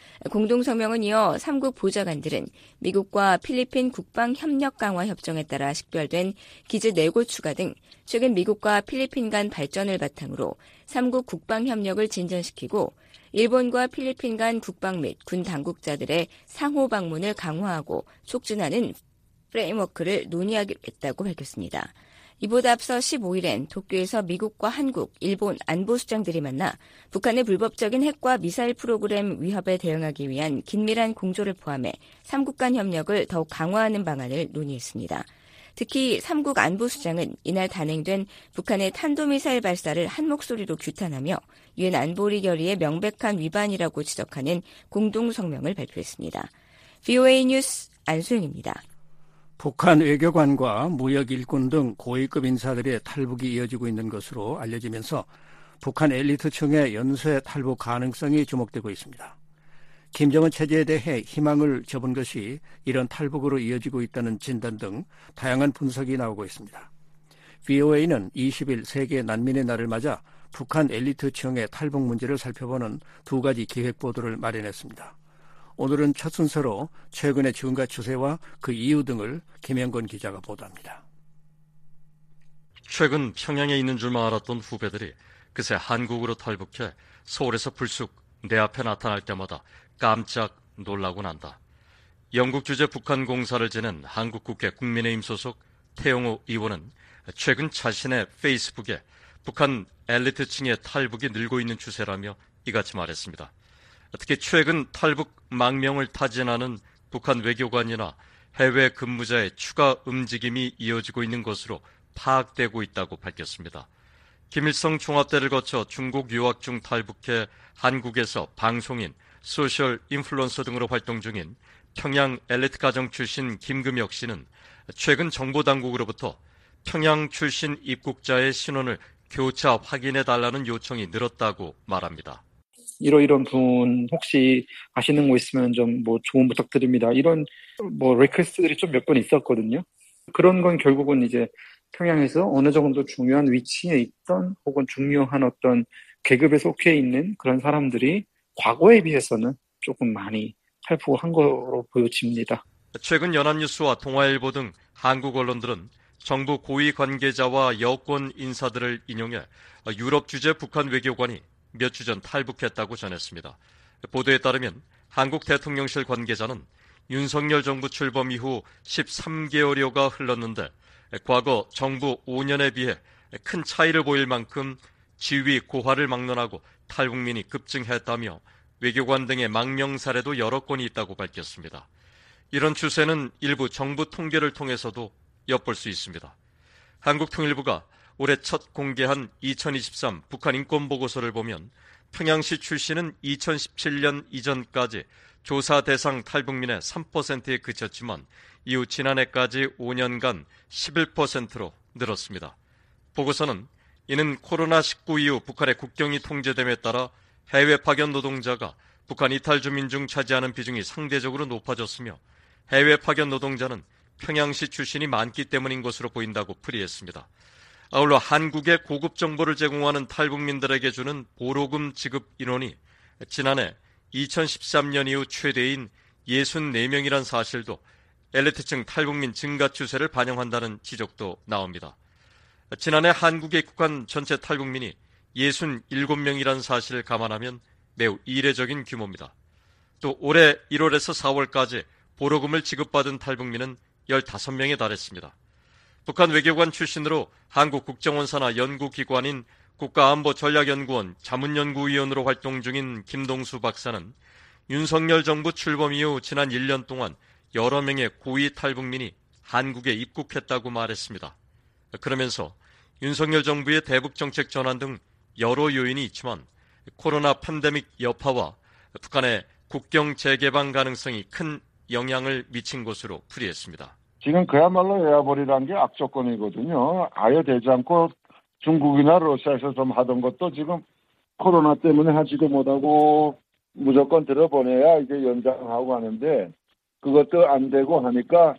공동성명은 이어 3국 보좌관들은 미국과 필리핀 국방협력 강화 협정에 따라 식별된 기지 4곳 추가 등 최근 미국과 필리핀 간 발전을 바탕으로 3국 국방협력을 진전시키고 일본과 필리핀 간 국방 및 군 당국자들의 상호 방문을 강화하고 촉진하는 프레임워크를 논의하기로 했다고 밝혔습니다. 이보다 앞서 15일엔 도쿄에서 미국과 한국, 일본 안보수장들이 만나 북한의 불법적인 핵과 미사일 프로그램 위협에 대응하기 위한 긴밀한 공조를 포함해 3국 간 협력을 더욱 강화하는 방안을 논의했습니다. 특히 3국 안보수장은 이날 단행된 북한의 탄도미사일 발사를 한 목소리로 규탄하며 유엔 안보리 결의의 명백한 위반이라고 지적하는 공동성명을 발표했습니다. VOA 뉴스 안소영입니다. 북한 외교관과 무역 일꾼 등 고위급 인사들의 탈북이 이어지고 있는 것으로 알려지면서 북한 엘리트층의 연쇄 탈북 가능성이 주목되고 있습니다. 김정은 체제에 대해 희망을 접은 것이 이런 탈북으로 이어지고 있다는 진단 등 다양한 분석이 나오고 있습니다. VOA는 20일 세계 난민의 날을 맞아 북한 엘리트층의 탈북 문제를 살펴보는 두 가지 기획보도를 마련했습니다. 오늘은 첫 순서로 최근의 증가 추세와 그 이유 등을 김영건 기자가 보도합니다. 최근 평양에 있는 줄만 알았던 후배들이 그새 한국으로 탈북해 서울에서 불쑥 내 앞에 나타날 때마다 깜짝 놀라곤 한다. 영국 주재 북한 공사를 지낸 한국국회 국민의힘 소속 태영호 의원은 최근 자신의 페이스북에 북한 엘리트층의 탈북이 늘고 있는 추세라며 이같이 말했습니다. 특히 최근 탈북 망명을 타진하는 북한 외교관이나 해외 근무자의 추가 움직임이 이어지고 있는 것으로 파악되고 있다고 밝혔습니다. 김일성 종합대를 거쳐 중국 유학 중 탈북해 한국에서 방송인, 소셜 인플루언서 등으로 활동 중인 평양 엘리트 가정 출신 김금혁 씨는 최근 정보당국으로부터 평양 출신 입국자의 신원을 교차 확인해달라는 요청이 늘었다고 말합니다. 이런 분 혹시 아시는 거 있으면 좀 조언 부탁드립니다. 이런 리퀘스트들이 좀 몇 번 있었거든요. 그런 건 결국은 이제 평양에서 어느 정도 중요한 위치에 있던 혹은 중요한 어떤 계급에 속해 있는 그런 사람들이 과거에 비해서는 조금 많이 탈북을 한 거로 보여집니다. 최근 연합뉴스와 동아일보 등 한국 언론들은 정부 고위 관계자와 여권 인사들을 인용해 유럽 주재 북한 외교관이 몇 주 전 탈북했다고 전했습니다. 보도에 따르면 한국 대통령실 관계자는 윤석열 정부 출범 이후 13개월여가 흘렀는데 과거 정부 5년에 비해 큰 차이를 보일 만큼 지위 고하를 막론하고 탈북민이 급증했다며 외교관 등의 망명 사례도 여러 건이 있다고 밝혔습니다. 이런 추세는 일부 정부 통계를 통해서도 엿볼 수 있습니다. 한국통일부가 올해 첫 공개한 2023 북한 인권보고서를 보면 평양시 출신은 2017년 이전까지 조사 대상 탈북민의 3%에 그쳤지만 이후 지난해까지 5년간 11%로 늘었습니다. 보고서는 이는 코로나19 이후 북한의 국경이 통제됨에 따라 해외 파견 노동자가 북한 이탈 주민 중 차지하는 비중이 상대적으로 높아졌으며 해외 파견 노동자는 평양시 출신이 많기 때문인 것으로 보인다고 풀이했습니다. 아울러 한국의 고급 정보를 제공하는 탈북민들에게 주는 보로금 지급 인원이 지난해 2013년 이후 최대인 64명이란 사실도 엘리트층 탈북민 증가 추세를 반영한다는 지적도 나옵니다. 지난해 한국에 입국한 전체 탈북민이 67명이란 사실을 감안하면 매우 이례적인 규모입니다. 또 올해 1월에서 4월까지 보로금을 지급받은 탈북민은 15명에 달했습니다. 북한 외교관 출신으로 한국 국정원사나 연구기관인 국가안보전략연구원 자문연구위원으로 활동 중인 김동수 박사는 윤석열 정부 출범 이후 지난 1년 동안 여러 명의 고위 탈북민이 한국에 입국했다고 말했습니다. 그러면서 윤석열 정부의 대북 정책 전환 등 여러 요인이 있지만 코로나 팬데믹 여파와 북한의 국경 재개방 가능성이 큰 영향을 미친 것으로 풀이했습니다. 지금 그야말로 에어버리라는 게 악조건이거든요. 아예 되지 않고 중국이나 러시아에서 좀 하던 것도 지금 코로나 때문에 하지도 못하고 무조건 들어보내야 이제 연장하고 하는데 그것도 안 되고 하니까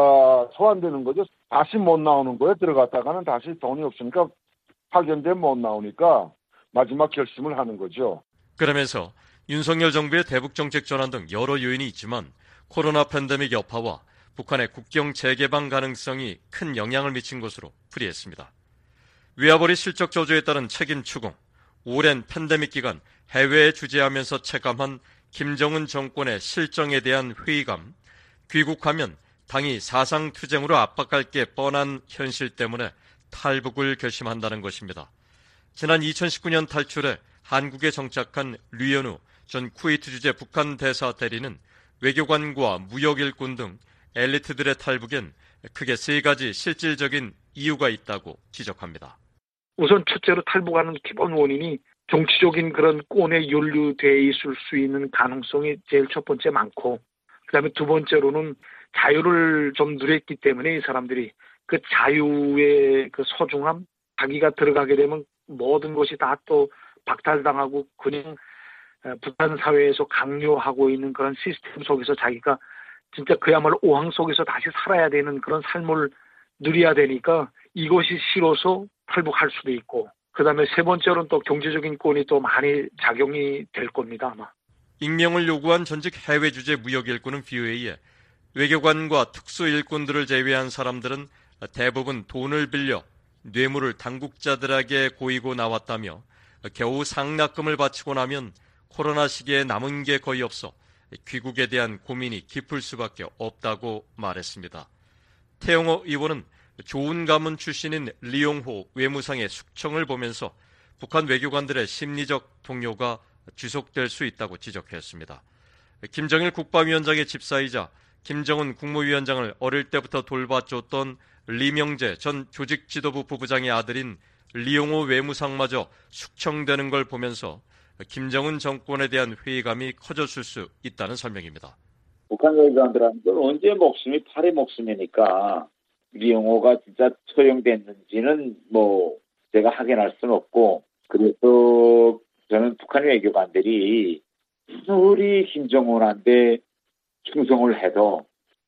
소환되는 거죠. 다시 못 나오는 거예요. 들어갔다가는 다시 돈이 없으니까 파견되면 못 나오니까 마지막 결심을 하는 거죠. 그러면서 윤석열 정부의 대북 정책 전환 등 여러 요인이 있지만 코로나 팬데믹 여파와 북한의 국경 재개방 가능성이 큰 영향을 미친 것으로 풀이했습니다. 위아버리 실적 저조에 따른 책임 추궁, 오랜 팬데믹 기간 해외에 주재하면서 체감한 김정은 정권의 실정에 대한 회의감, 귀국하면 당이 사상투쟁으로 압박할 게 뻔한 현실 때문에 탈북을 결심한다는 것입니다. 지난 2019년 탈출해 한국에 정착한 류현우 전 쿠웨이트 주재 북한 대사 대리는 외교관과 무역 일꾼 등 엘리트들의 탈북엔 크게 세 가지 실질적인 이유가 있다고 지적합니다. 우선 첫째로 탈북하는 기본 원인이 정치적인 그런 꼰에 연루돼 있을 수 있는 가능성이 제일 첫 번째 많고, 그다음에 두 번째로는 자유를 좀 누렸기 때문에 이 사람들이 그 자유의 그 소중함, 자기가 들어가게 되면 모든 것이 다 또 박탈당하고 그냥 북한 사회에서 강요하고 있는 그런 시스템 속에서 자기가 진짜 그야말로 오항 속에서 다시 살아야 되는 그런 삶을 누려야 되니까 이것이 싫어서 탈북할 수도 있고, 그 다음에 세 번째로는 또 경제적인 권이 또 많이 작용이 될 겁니다, 아마. 익명을 요구한 전직 해외 주재 무역 일꾼은 VOA에 외교관과 특수 일꾼들을 제외한 사람들은 대부분 돈을 빌려 뇌물을 당국자들에게 고이고 나왔다며 겨우 상납금을 바치고 나면 코로나 시기에 남은 게 거의 없어 귀국에 대한 고민이 깊을 수밖에 없다고 말했습니다. 태영호 의원은 좋은 가문 출신인 리용호 외무상의 숙청을 보면서 북한 외교관들의 심리적 동요가 지속될 수 있다고 지적했습니다. 김정일 국방위원장의 집사이자 김정은 국무위원장을 어릴 때부터 돌봐줬던 리명재 전 조직지도부 부부장의 아들인 리용호 외무상마저 숙청되는 걸 보면서 김정은 정권에 대한 회의감이 커졌을 수 있다는 설명입니다. 북한 외교관들은 언제 목숨이 팔의 목숨이니까 리용호가 진짜 처형됐는지는 제가 확인할 수는 없고, 그래서 저는 북한 외교관들이 아무리 김정은한테 충성을 해도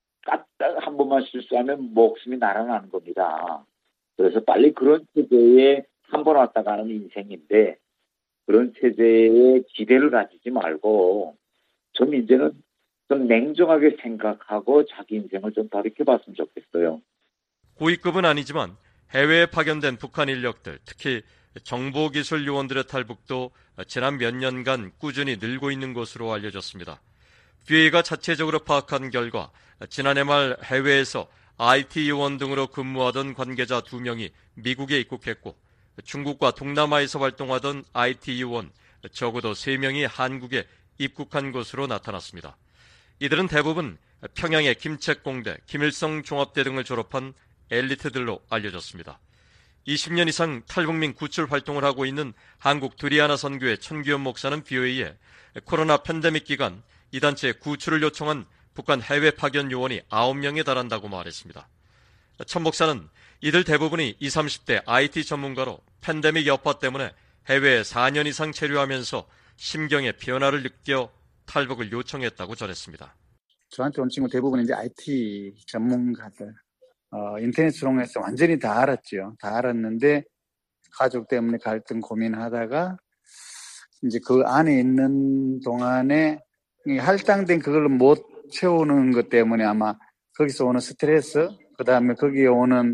까딱 한 번만 실수하면 목숨이 날아가는 겁니다. 그래서 빨리 그런 체제에 한 번 왔다 가는 인생인데 그런 체제에 기대를 가지지 말고 좀 이제는 좀 냉정하게 생각하고 자기 인생을 좀 돌이켜봤으면 좋겠어요. 고위급은 아니지만 해외에 파견된 북한 인력들, 특히 정보기술 요원들의 탈북도 지난 몇 년간 꾸준히 늘고 있는 것으로 알려졌습니다. VOA가 자체적으로 파악한 결과 지난해 말 해외에서 IT 요원 등으로 근무하던 관계자 2명이 미국에 입국했고, 중국과 동남아에서 활동하던 IT 요원 적어도 3명이 한국에 입국한 것으로 나타났습니다. 이들은 대부분 평양의 김책공대, 김일성 종합대 등을 졸업한 엘리트들로 알려졌습니다. 20년 이상 탈북민 구출 활동을 하고 있는 한국 두리아나 선교회 천규현 목사는 VOA에 코로나 팬데믹 기간 이 단체에 구출을 요청한 북한 해외 파견 요원이 9명에 달한다고 말했습니다. 천 목사는 이들 대부분이 20, 30대 IT 전문가로 팬데믹 여파 때문에 해외에 4년 이상 체류하면서 심경의 변화를 느껴 탈북을 요청했다고 전했습니다. 저한테 온 친구 대부분 이제 IT 전문가들, 인터넷 통해서 완전히 다 알았죠. 다 알았는데 가족 때문에 갈등 고민하다가 이제 그 안에 있는 동안에 할당된 그걸 못 채우는 것 때문에 아마 거기서 오는 스트레스, 그 다음에 거기에 오는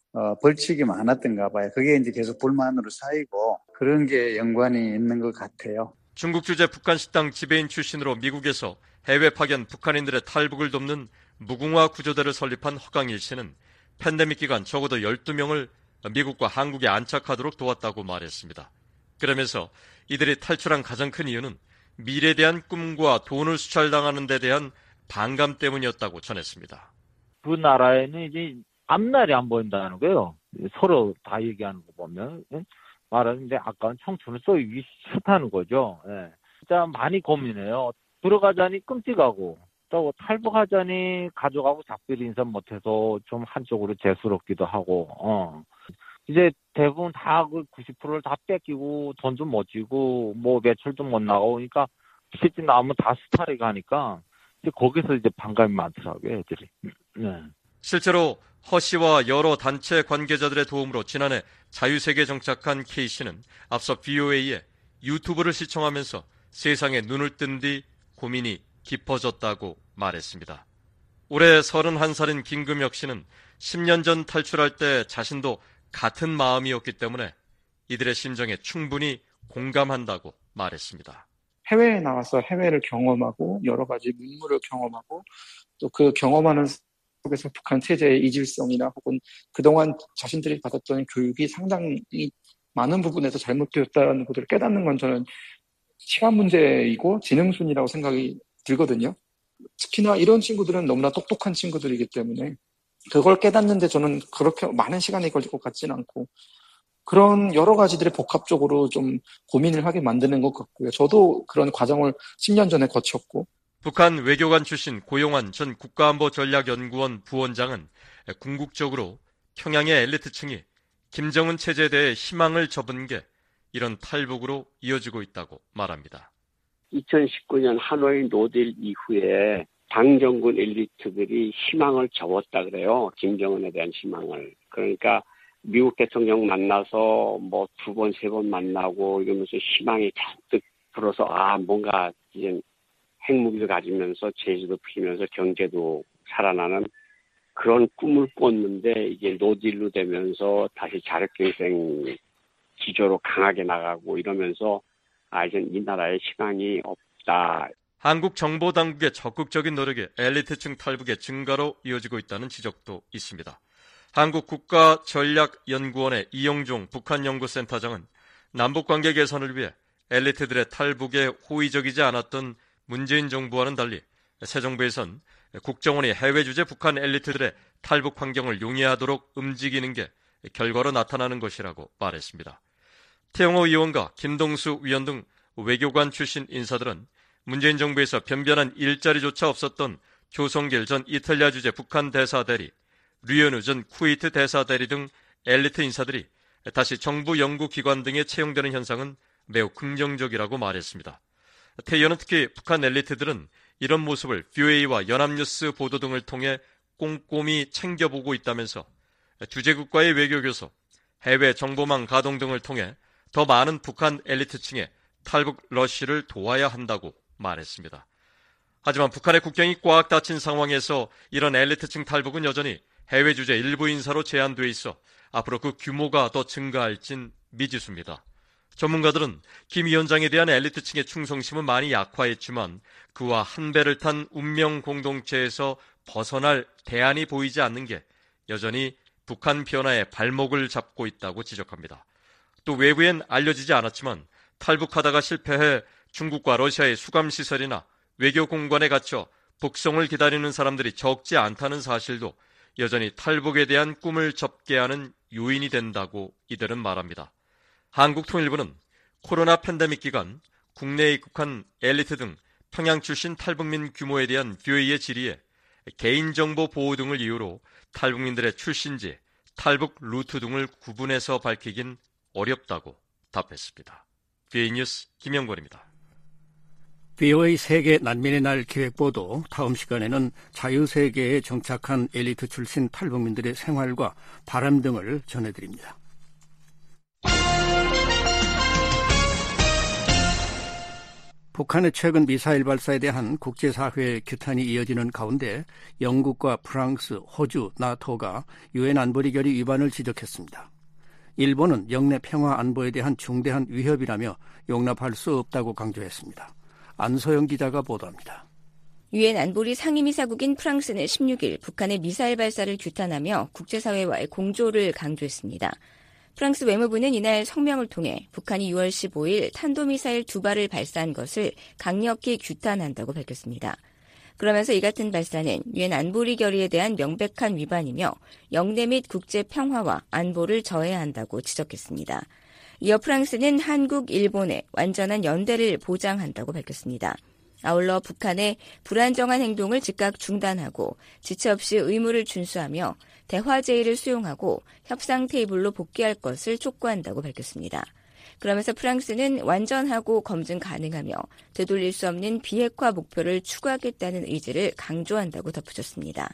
벌칙이 많았던가 봐요. 그게 이제 계속 불만으로 쌓이고 그런 게 연관이 있는 것 같아요. 중국 주재 북한 식당 지배인 출신으로 미국에서 해외 파견 북한인들의 탈북을 돕는 무궁화 구조대를 설립한 허강일 씨는 팬데믹 기간 적어도 12명을 미국과 한국에 안착하도록 도왔다고 말했습니다. 그러면서 이들이 탈출한 가장 큰 이유는 미래에 대한 꿈과 돈을 수탈당하는 데 대한 반감 때문이었다고 전했습니다. 그 나라에는 이제 앞날이 안 보인다는 거예요. 서로 다 얘기하는 거 보면. 말하는데 아까운 청춘을 쏘기 싫다는 거죠. 예. 진짜 많이 고민해요. 들어가자니 끔찍하고 또 탈북하자니 가족하고 작별 인사 못해서 좀 한쪽으로 재수롭기도 하고. 이제 대부분 다 그 90%를 다 뺏기고 돈도 못 쥐고 뭐 매출도 못 나가니까 실제 나오면 다 스타를 가니까 이제 거기서 이제 반감이 많더라고요, 애들이. 네. 실제로 허 씨와 여러 단체 관계자들의 도움으로 지난해 자유세계에 정착한 K 씨는 앞서 VOA에 유튜브를 시청하면서 세상에 눈을 뜬 뒤 고민이 깊어졌다고 말했습니다. 올해 31살인 김금혁 씨는 10년 전 탈출할 때 자신도 같은 마음이었기 때문에 이들의 심정에 충분히 공감한다고 말했습니다. 해외에 나와서 해외를 경험하고 여러 가지 문물을 경험하고 또 그 경험하는 속에서 북한 체제의 이질성이나 혹은 그동안 자신들이 받았던 교육이 상당히 많은 부분에서 잘못되었다는 것을 깨닫는 건 저는 시간 문제이고 지능순이라고 생각이 들거든요. 특히나 이런 친구들은 너무나 똑똑한 친구들이기 때문에 그걸 깨닫는데 저는 그렇게 많은 시간이 걸릴 것 같지는 않고 그런 여러 가지들이 복합적으로 좀 고민을 하게 만드는 것 같고요. 저도 그런 과정을 10년 전에 거쳤고 북한 외교관 출신 고용환 전 국가안보전략연구원 부원장은 궁극적으로 평양의 엘리트층이 김정은 체제에 대해 희망을 접은 게 이런 탈북으로 이어지고 있다고 말합니다. 2019년 하노이 노딜 이후에 당정군 엘리트들이 희망을 접었다 그래요. 김정은에 대한 희망을. 그러니까 미국 대통령 만나서 뭐 2번, 3번 만나고 이러면서 희망이 잔뜩 들어서 뭔가 이제 핵무기를 가지면서 제주도 피면서 경제도 살아나는 그런 꿈을 꿨는데 이제 노딜로 되면서 다시 자력갱생 기조로 강하게 나가고 이러면서 이제 이 나라에 희망이 없다. 한국 정보당국의 적극적인 노력이 엘리트층 탈북의 증가로 이어지고 있다는 지적도 있습니다. 한국국가전략연구원의 이영종 북한연구센터장은 남북관계 개선을 위해 엘리트들의 탈북에 호의적이지 않았던 문재인 정부와는 달리 새 정부에선 국정원이 해외 주재 북한 엘리트들의 탈북 환경을 용이하도록 움직이는 게 결과로 나타나는 것이라고 말했습니다. 태영호 의원과 김동수 위원 등 외교관 출신 인사들은 문재인 정부에서 변변한 일자리조차 없었던 조성길 전 이탈리아 주재 북한 대사 대리, 류현우 전 쿠웨이트 대사 대리 등 엘리트 인사들이 다시 정부 연구기관 등에 채용되는 현상은 매우 긍정적이라고 말했습니다. 태 의원은 특히 북한 엘리트들은 이런 모습을 VOA와 연합뉴스 보도 등을 통해 꼼꼼히 챙겨보고 있다면서 주재국과의 외교교섭, 해외 정보망 가동 등을 통해 더 많은 북한 엘리트층의 탈북 러쉬를 도와야 한다고 말했습니다. 하지만 북한의 국경이 꽉 닫힌 상황에서 이런 엘리트층 탈북은 여전히 해외 주재 일부 인사로 제한돼 있어 앞으로 그 규모가 더 증가할진 미지수입니다. 전문가들은 김 위원장에 대한 엘리트층의 충성심은 많이 약화했지만 그와 한 배를 탄 운명 공동체에서 벗어날 대안이 보이지 않는 게 여전히 북한 변화의 발목을 잡고 있다고 지적합니다. 또 외부엔 알려지지 않았지만 탈북하다가 실패해 중국과 러시아의 수감시설이나 외교 공관에 갇혀 북송을 기다리는 사람들이 적지 않다는 사실도 여전히 탈북에 대한 꿈을 접게 하는 요인이 된다고 이들은 말합니다. 한국통일부는 코로나 팬데믹 기간 국내에 입국한 엘리트 등 평양 출신 탈북민 규모에 대한 VOA의 질의에 개인정보 보호 등을 이유로 탈북민들의 출신지, 탈북 루트 등을 구분해서 밝히긴 어렵다고 답했습니다. VOA 뉴스 김영권입니다. VOA 세계 난민의 날 기획보도 다음 시간에는 자유세계에 정착한 엘리트 출신 탈북민들의 생활과 바람 등을 전해드립니다. 북한의 최근 미사일 발사에 대한 국제사회의 규탄이 이어지는 가운데 영국과 프랑스, 호주, 나토가 유엔 안보리 결의 위반을 지적했습니다. 일본은 영내 평화 안보에 대한 중대한 위협이라며 용납할 수 없다고 강조했습니다. 안소영 기자가 보도합니다. 유엔 안보리 상임이사국인 프랑스는 16일 북한의 미사일 발사를 규탄하며 국제사회와의 공조를 강조했습니다. 프랑스 외무부는 이날 성명을 통해 북한이 6월 15일 탄도미사일 2발을 발사한 것을 강력히 규탄한다고 밝혔습니다. 그러면서 이 같은 발사는 유엔 안보리 결의에 대한 명백한 위반이며 영내 및 국제 평화와 안보를 저해야 한다고 지적했습니다. 이어 프랑스는 한국, 일본의 완전한 연대를 보장한다고 밝혔습니다. 아울러 북한의 불안정한 행동을 즉각 중단하고 지체 없이 의무를 준수하며 대화 제의를 수용하고 협상 테이블로 복귀할 것을 촉구한다고 밝혔습니다. 그러면서 프랑스는 완전하고 검증 가능하며 되돌릴 수 없는 비핵화 목표를 추구하겠다는 의지를 강조한다고 덧붙였습니다.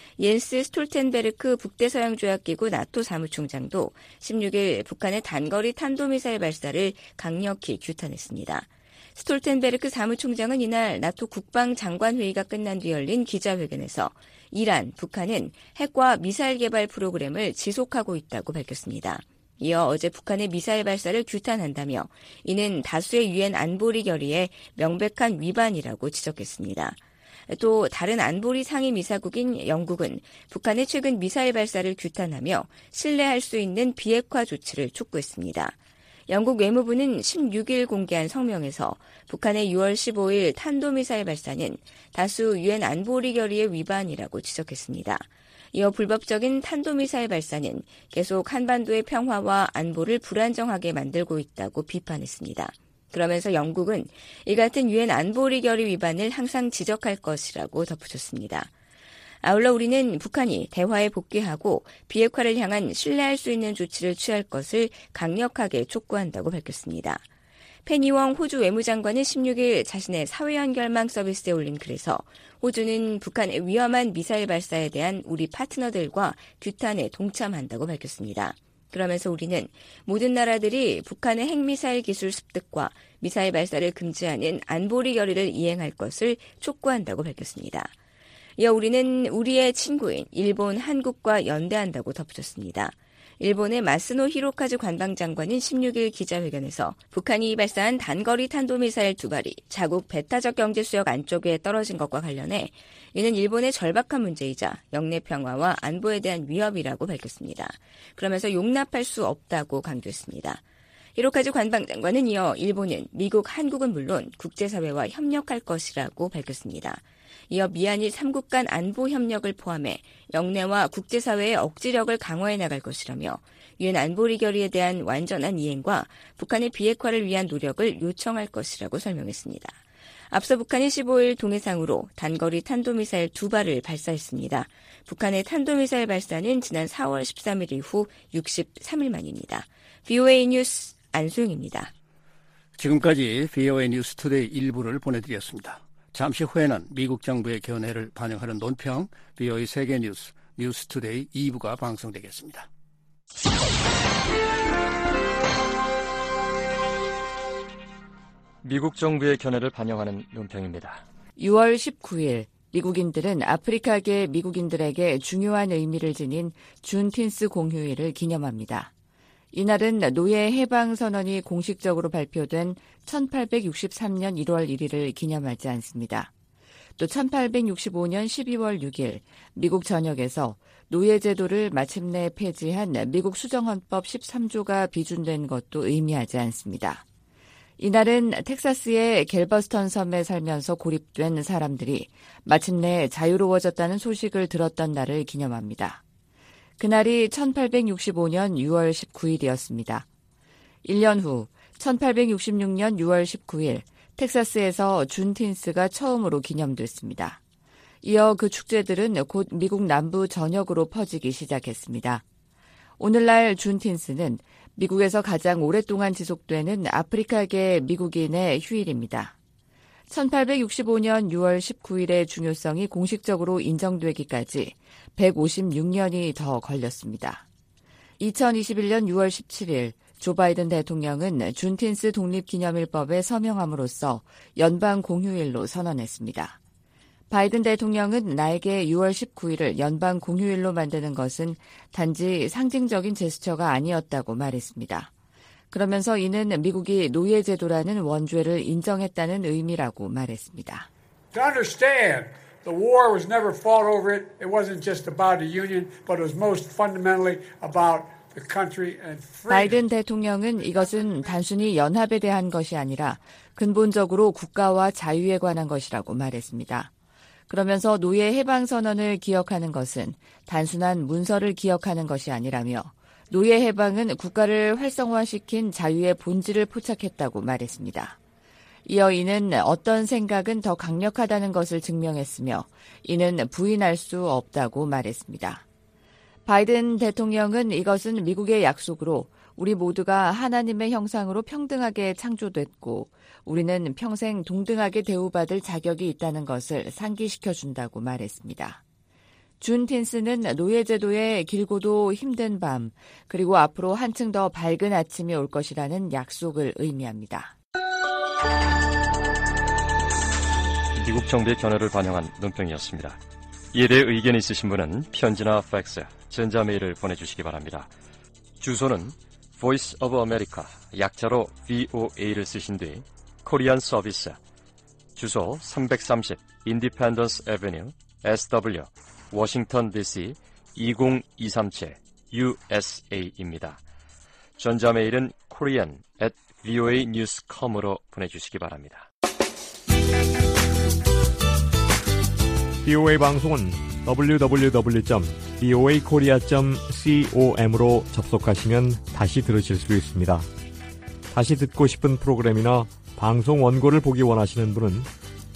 옌스 스톨텐베르크 북대서양조약기구 나토 사무총장도 16일 북한의 단거리 탄도미사일 발사를 강력히 규탄했습니다. 스톨텐베르크 사무총장은 이날 나토 국방장관회의가 끝난 뒤 열린 기자회견에서 이란, 북한은 핵과 미사일 개발 프로그램을 지속하고 있다고 밝혔습니다. 이어 어제 북한의 미사일 발사를 규탄한다며 이는 다수의 유엔 안보리 결의의 명백한 위반이라고 지적했습니다. 또 다른 안보리 상임이사국인 영국은 북한의 최근 미사일 발사를 규탄하며 신뢰할 수 있는 비핵화 조치를 촉구했습니다. 영국 외무부는 16일 공개한 성명에서 북한의 6월 15일 탄도미사일 발사는 다수 유엔 안보리 결의의 위반이라고 지적했습니다. 이어 불법적인 탄도미사일 발사는 계속 한반도의 평화와 안보를 불안정하게 만들고 있다고 비판했습니다. 그러면서 영국은 이 같은 유엔 안보리 결의 위반을 항상 지적할 것이라고 덧붙였습니다. 아울러 우리는 북한이 대화에 복귀하고 비핵화를 향한 신뢰할 수 있는 조치를 취할 것을 강력하게 촉구한다고 밝혔습니다. 페니웡 호주 외무장관은 16일 자신의 사회연결망 서비스에 올린 글에서 호주는 북한의 위험한 미사일 발사에 대한 우리 파트너들과 규탄에 동참한다고 밝혔습니다. 그러면서 우리는 모든 나라들이 북한의 핵미사일 기술 습득과 미사일 발사를 금지하는 안보리 결의를 이행할 것을 촉구한다고 밝혔습니다. 이어 우리는 우리의 친구인 일본, 한국과 연대한다고 덧붙였습니다. 일본의 마스노 히로카즈 관방장관은 16일 기자회견에서 북한이 발사한 단거리 탄도미사일 2발이 자국 배타적 경제수역 안쪽에 떨어진 것과 관련해 이는 일본의 절박한 문제이자 영내 평화와 안보에 대한 위협이라고 밝혔습니다. 그러면서 용납할 수 없다고 강조했습니다. 히로카즈 관방장관은 이어 일본은 미국, 한국은 물론 국제사회와 협력할 것이라고 밝혔습니다. 이어 미한일 3국 간 안보 협력을 포함해 영내와 국제사회의 억지력을 강화해 나갈 것이라며 유엔 안보리 결의에 대한 완전한 이행과 북한의 비핵화를 위한 노력을 요청할 것이라고 설명했습니다. 앞서 북한이 15일 동해상으로 단거리 탄도미사일 2발을 발사했습니다. 북한의 탄도미사일 발사는 지난 4월 13일 이후 63일 만입니다. VOA 뉴스 안소영입니다. 지금까지 VOA 뉴스 투데이 1부를 보내드렸습니다. 잠시 후에는 미국 정부의 견해를 반영하는 논평 VOA 세계뉴스 뉴스투데이 2부가 방송되겠습니다. 미국 정부의 견해를 반영하는 논평입니다. 6월 19일 미국인들은 아프리카계 미국인들에게 중요한 의미를 지닌 준틴스 공휴일을 기념합니다. 이날은 노예 해방 선언이 공식적으로 발표된 1863년 1월 1일을 기념하지 않습니다. 또 1865년 12월 6일 미국 전역에서 노예 제도를 마침내 폐지한 미국 수정헌법 13조가 비준된 것도 의미하지 않습니다. 이날은 텍사스의 갤버스턴 섬에 살면서 고립된 사람들이 마침내 자유로워졌다는 소식을 들었던 날을 기념합니다. 그날이 1865년 6월 19일이었습니다. 1년 후 1866년 6월 19일 텍사스에서 준틴스가 처음으로 기념됐습니다. 이어 그 축제들은 곧 미국 남부 전역으로 퍼지기 시작했습니다. 오늘날 준틴스는 미국에서 가장 오랫동안 지속되는 아프리카계 미국인의 휴일입니다. 1865년 6월 19일의 중요성이 공식적으로 인정되기까지 156년이 더 걸렸습니다. 2021년 6월 17일 조 바이든 대통령은 준틴스 독립기념일법에 서명함으로써 연방 공휴일로 선언했습니다. 바이든 대통령은 나에게 6월 19일을 연방 공휴일로 만드는 것은 단지 상징적인 제스처가 아니었다고 말했습니다. 그러면서 이는 미국이 노예제도라는 원죄를 인정했다는 의미라고 말했습니다. To understand, the war was never fought over it. It wasn't just about a union, but it was most fundamentally about the country and freedom. 바이든 대통령은 이것은 단순히 연합에 대한 것이 아니라 근본적으로 국가와 자유에 관한 것이라고 말했습니다. 그러면서 노예 해방 선언을 기억하는 것은 단순한 문서를 기억하는 것이 아니라며 노예 해방은 국가를 활성화시킨 자유의 본질을 포착했다고 말했습니다. 이어 이는 어떤 생각은 더 강력하다는 것을 증명했으며 이는 부인할 수 없다고 말했습니다. 바이든 대통령은 이것은 미국의 약속으로 우리 모두가 하나님의 형상으로 평등하게 창조됐고 우리는 평생 동등하게 대우받을 자격이 있다는 것을 상기시켜준다고 말했습니다. 준틴스는 노예제도의 길고도 힘든 밤, 그리고 앞으로 한층 더 밝은 아침이 올 것이라는 약속을 의미합니다. 미국 정부의 견해를 반영한 논평이었습니다. 이에 대해 의견이 있으신 분은 편지나 팩스, 전자메일을 보내주시기 바랍니다. 주소는 Voice of America, 약자로 VOA를 쓰신 뒤 코리안 서비스, 주소 330 Independence Avenue, SW, 워싱턴 DC 20237 USA입니다. 전자메일은 korean@voanews.com으로 보내주시기 바랍니다. VOA 방송은 www.voakorea.com으로 접속하시면 다시 들으실 수 있습니다. 다시 듣고 싶은 프로그램이나 방송 원고를 보기 원하시는 분은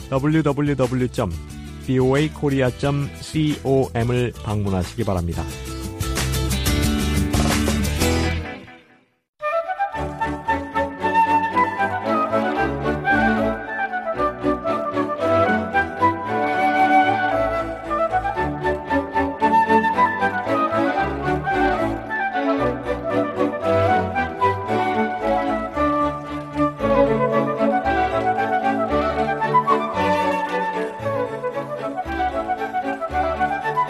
www.voakorea.com을 방문하시기 바랍니다.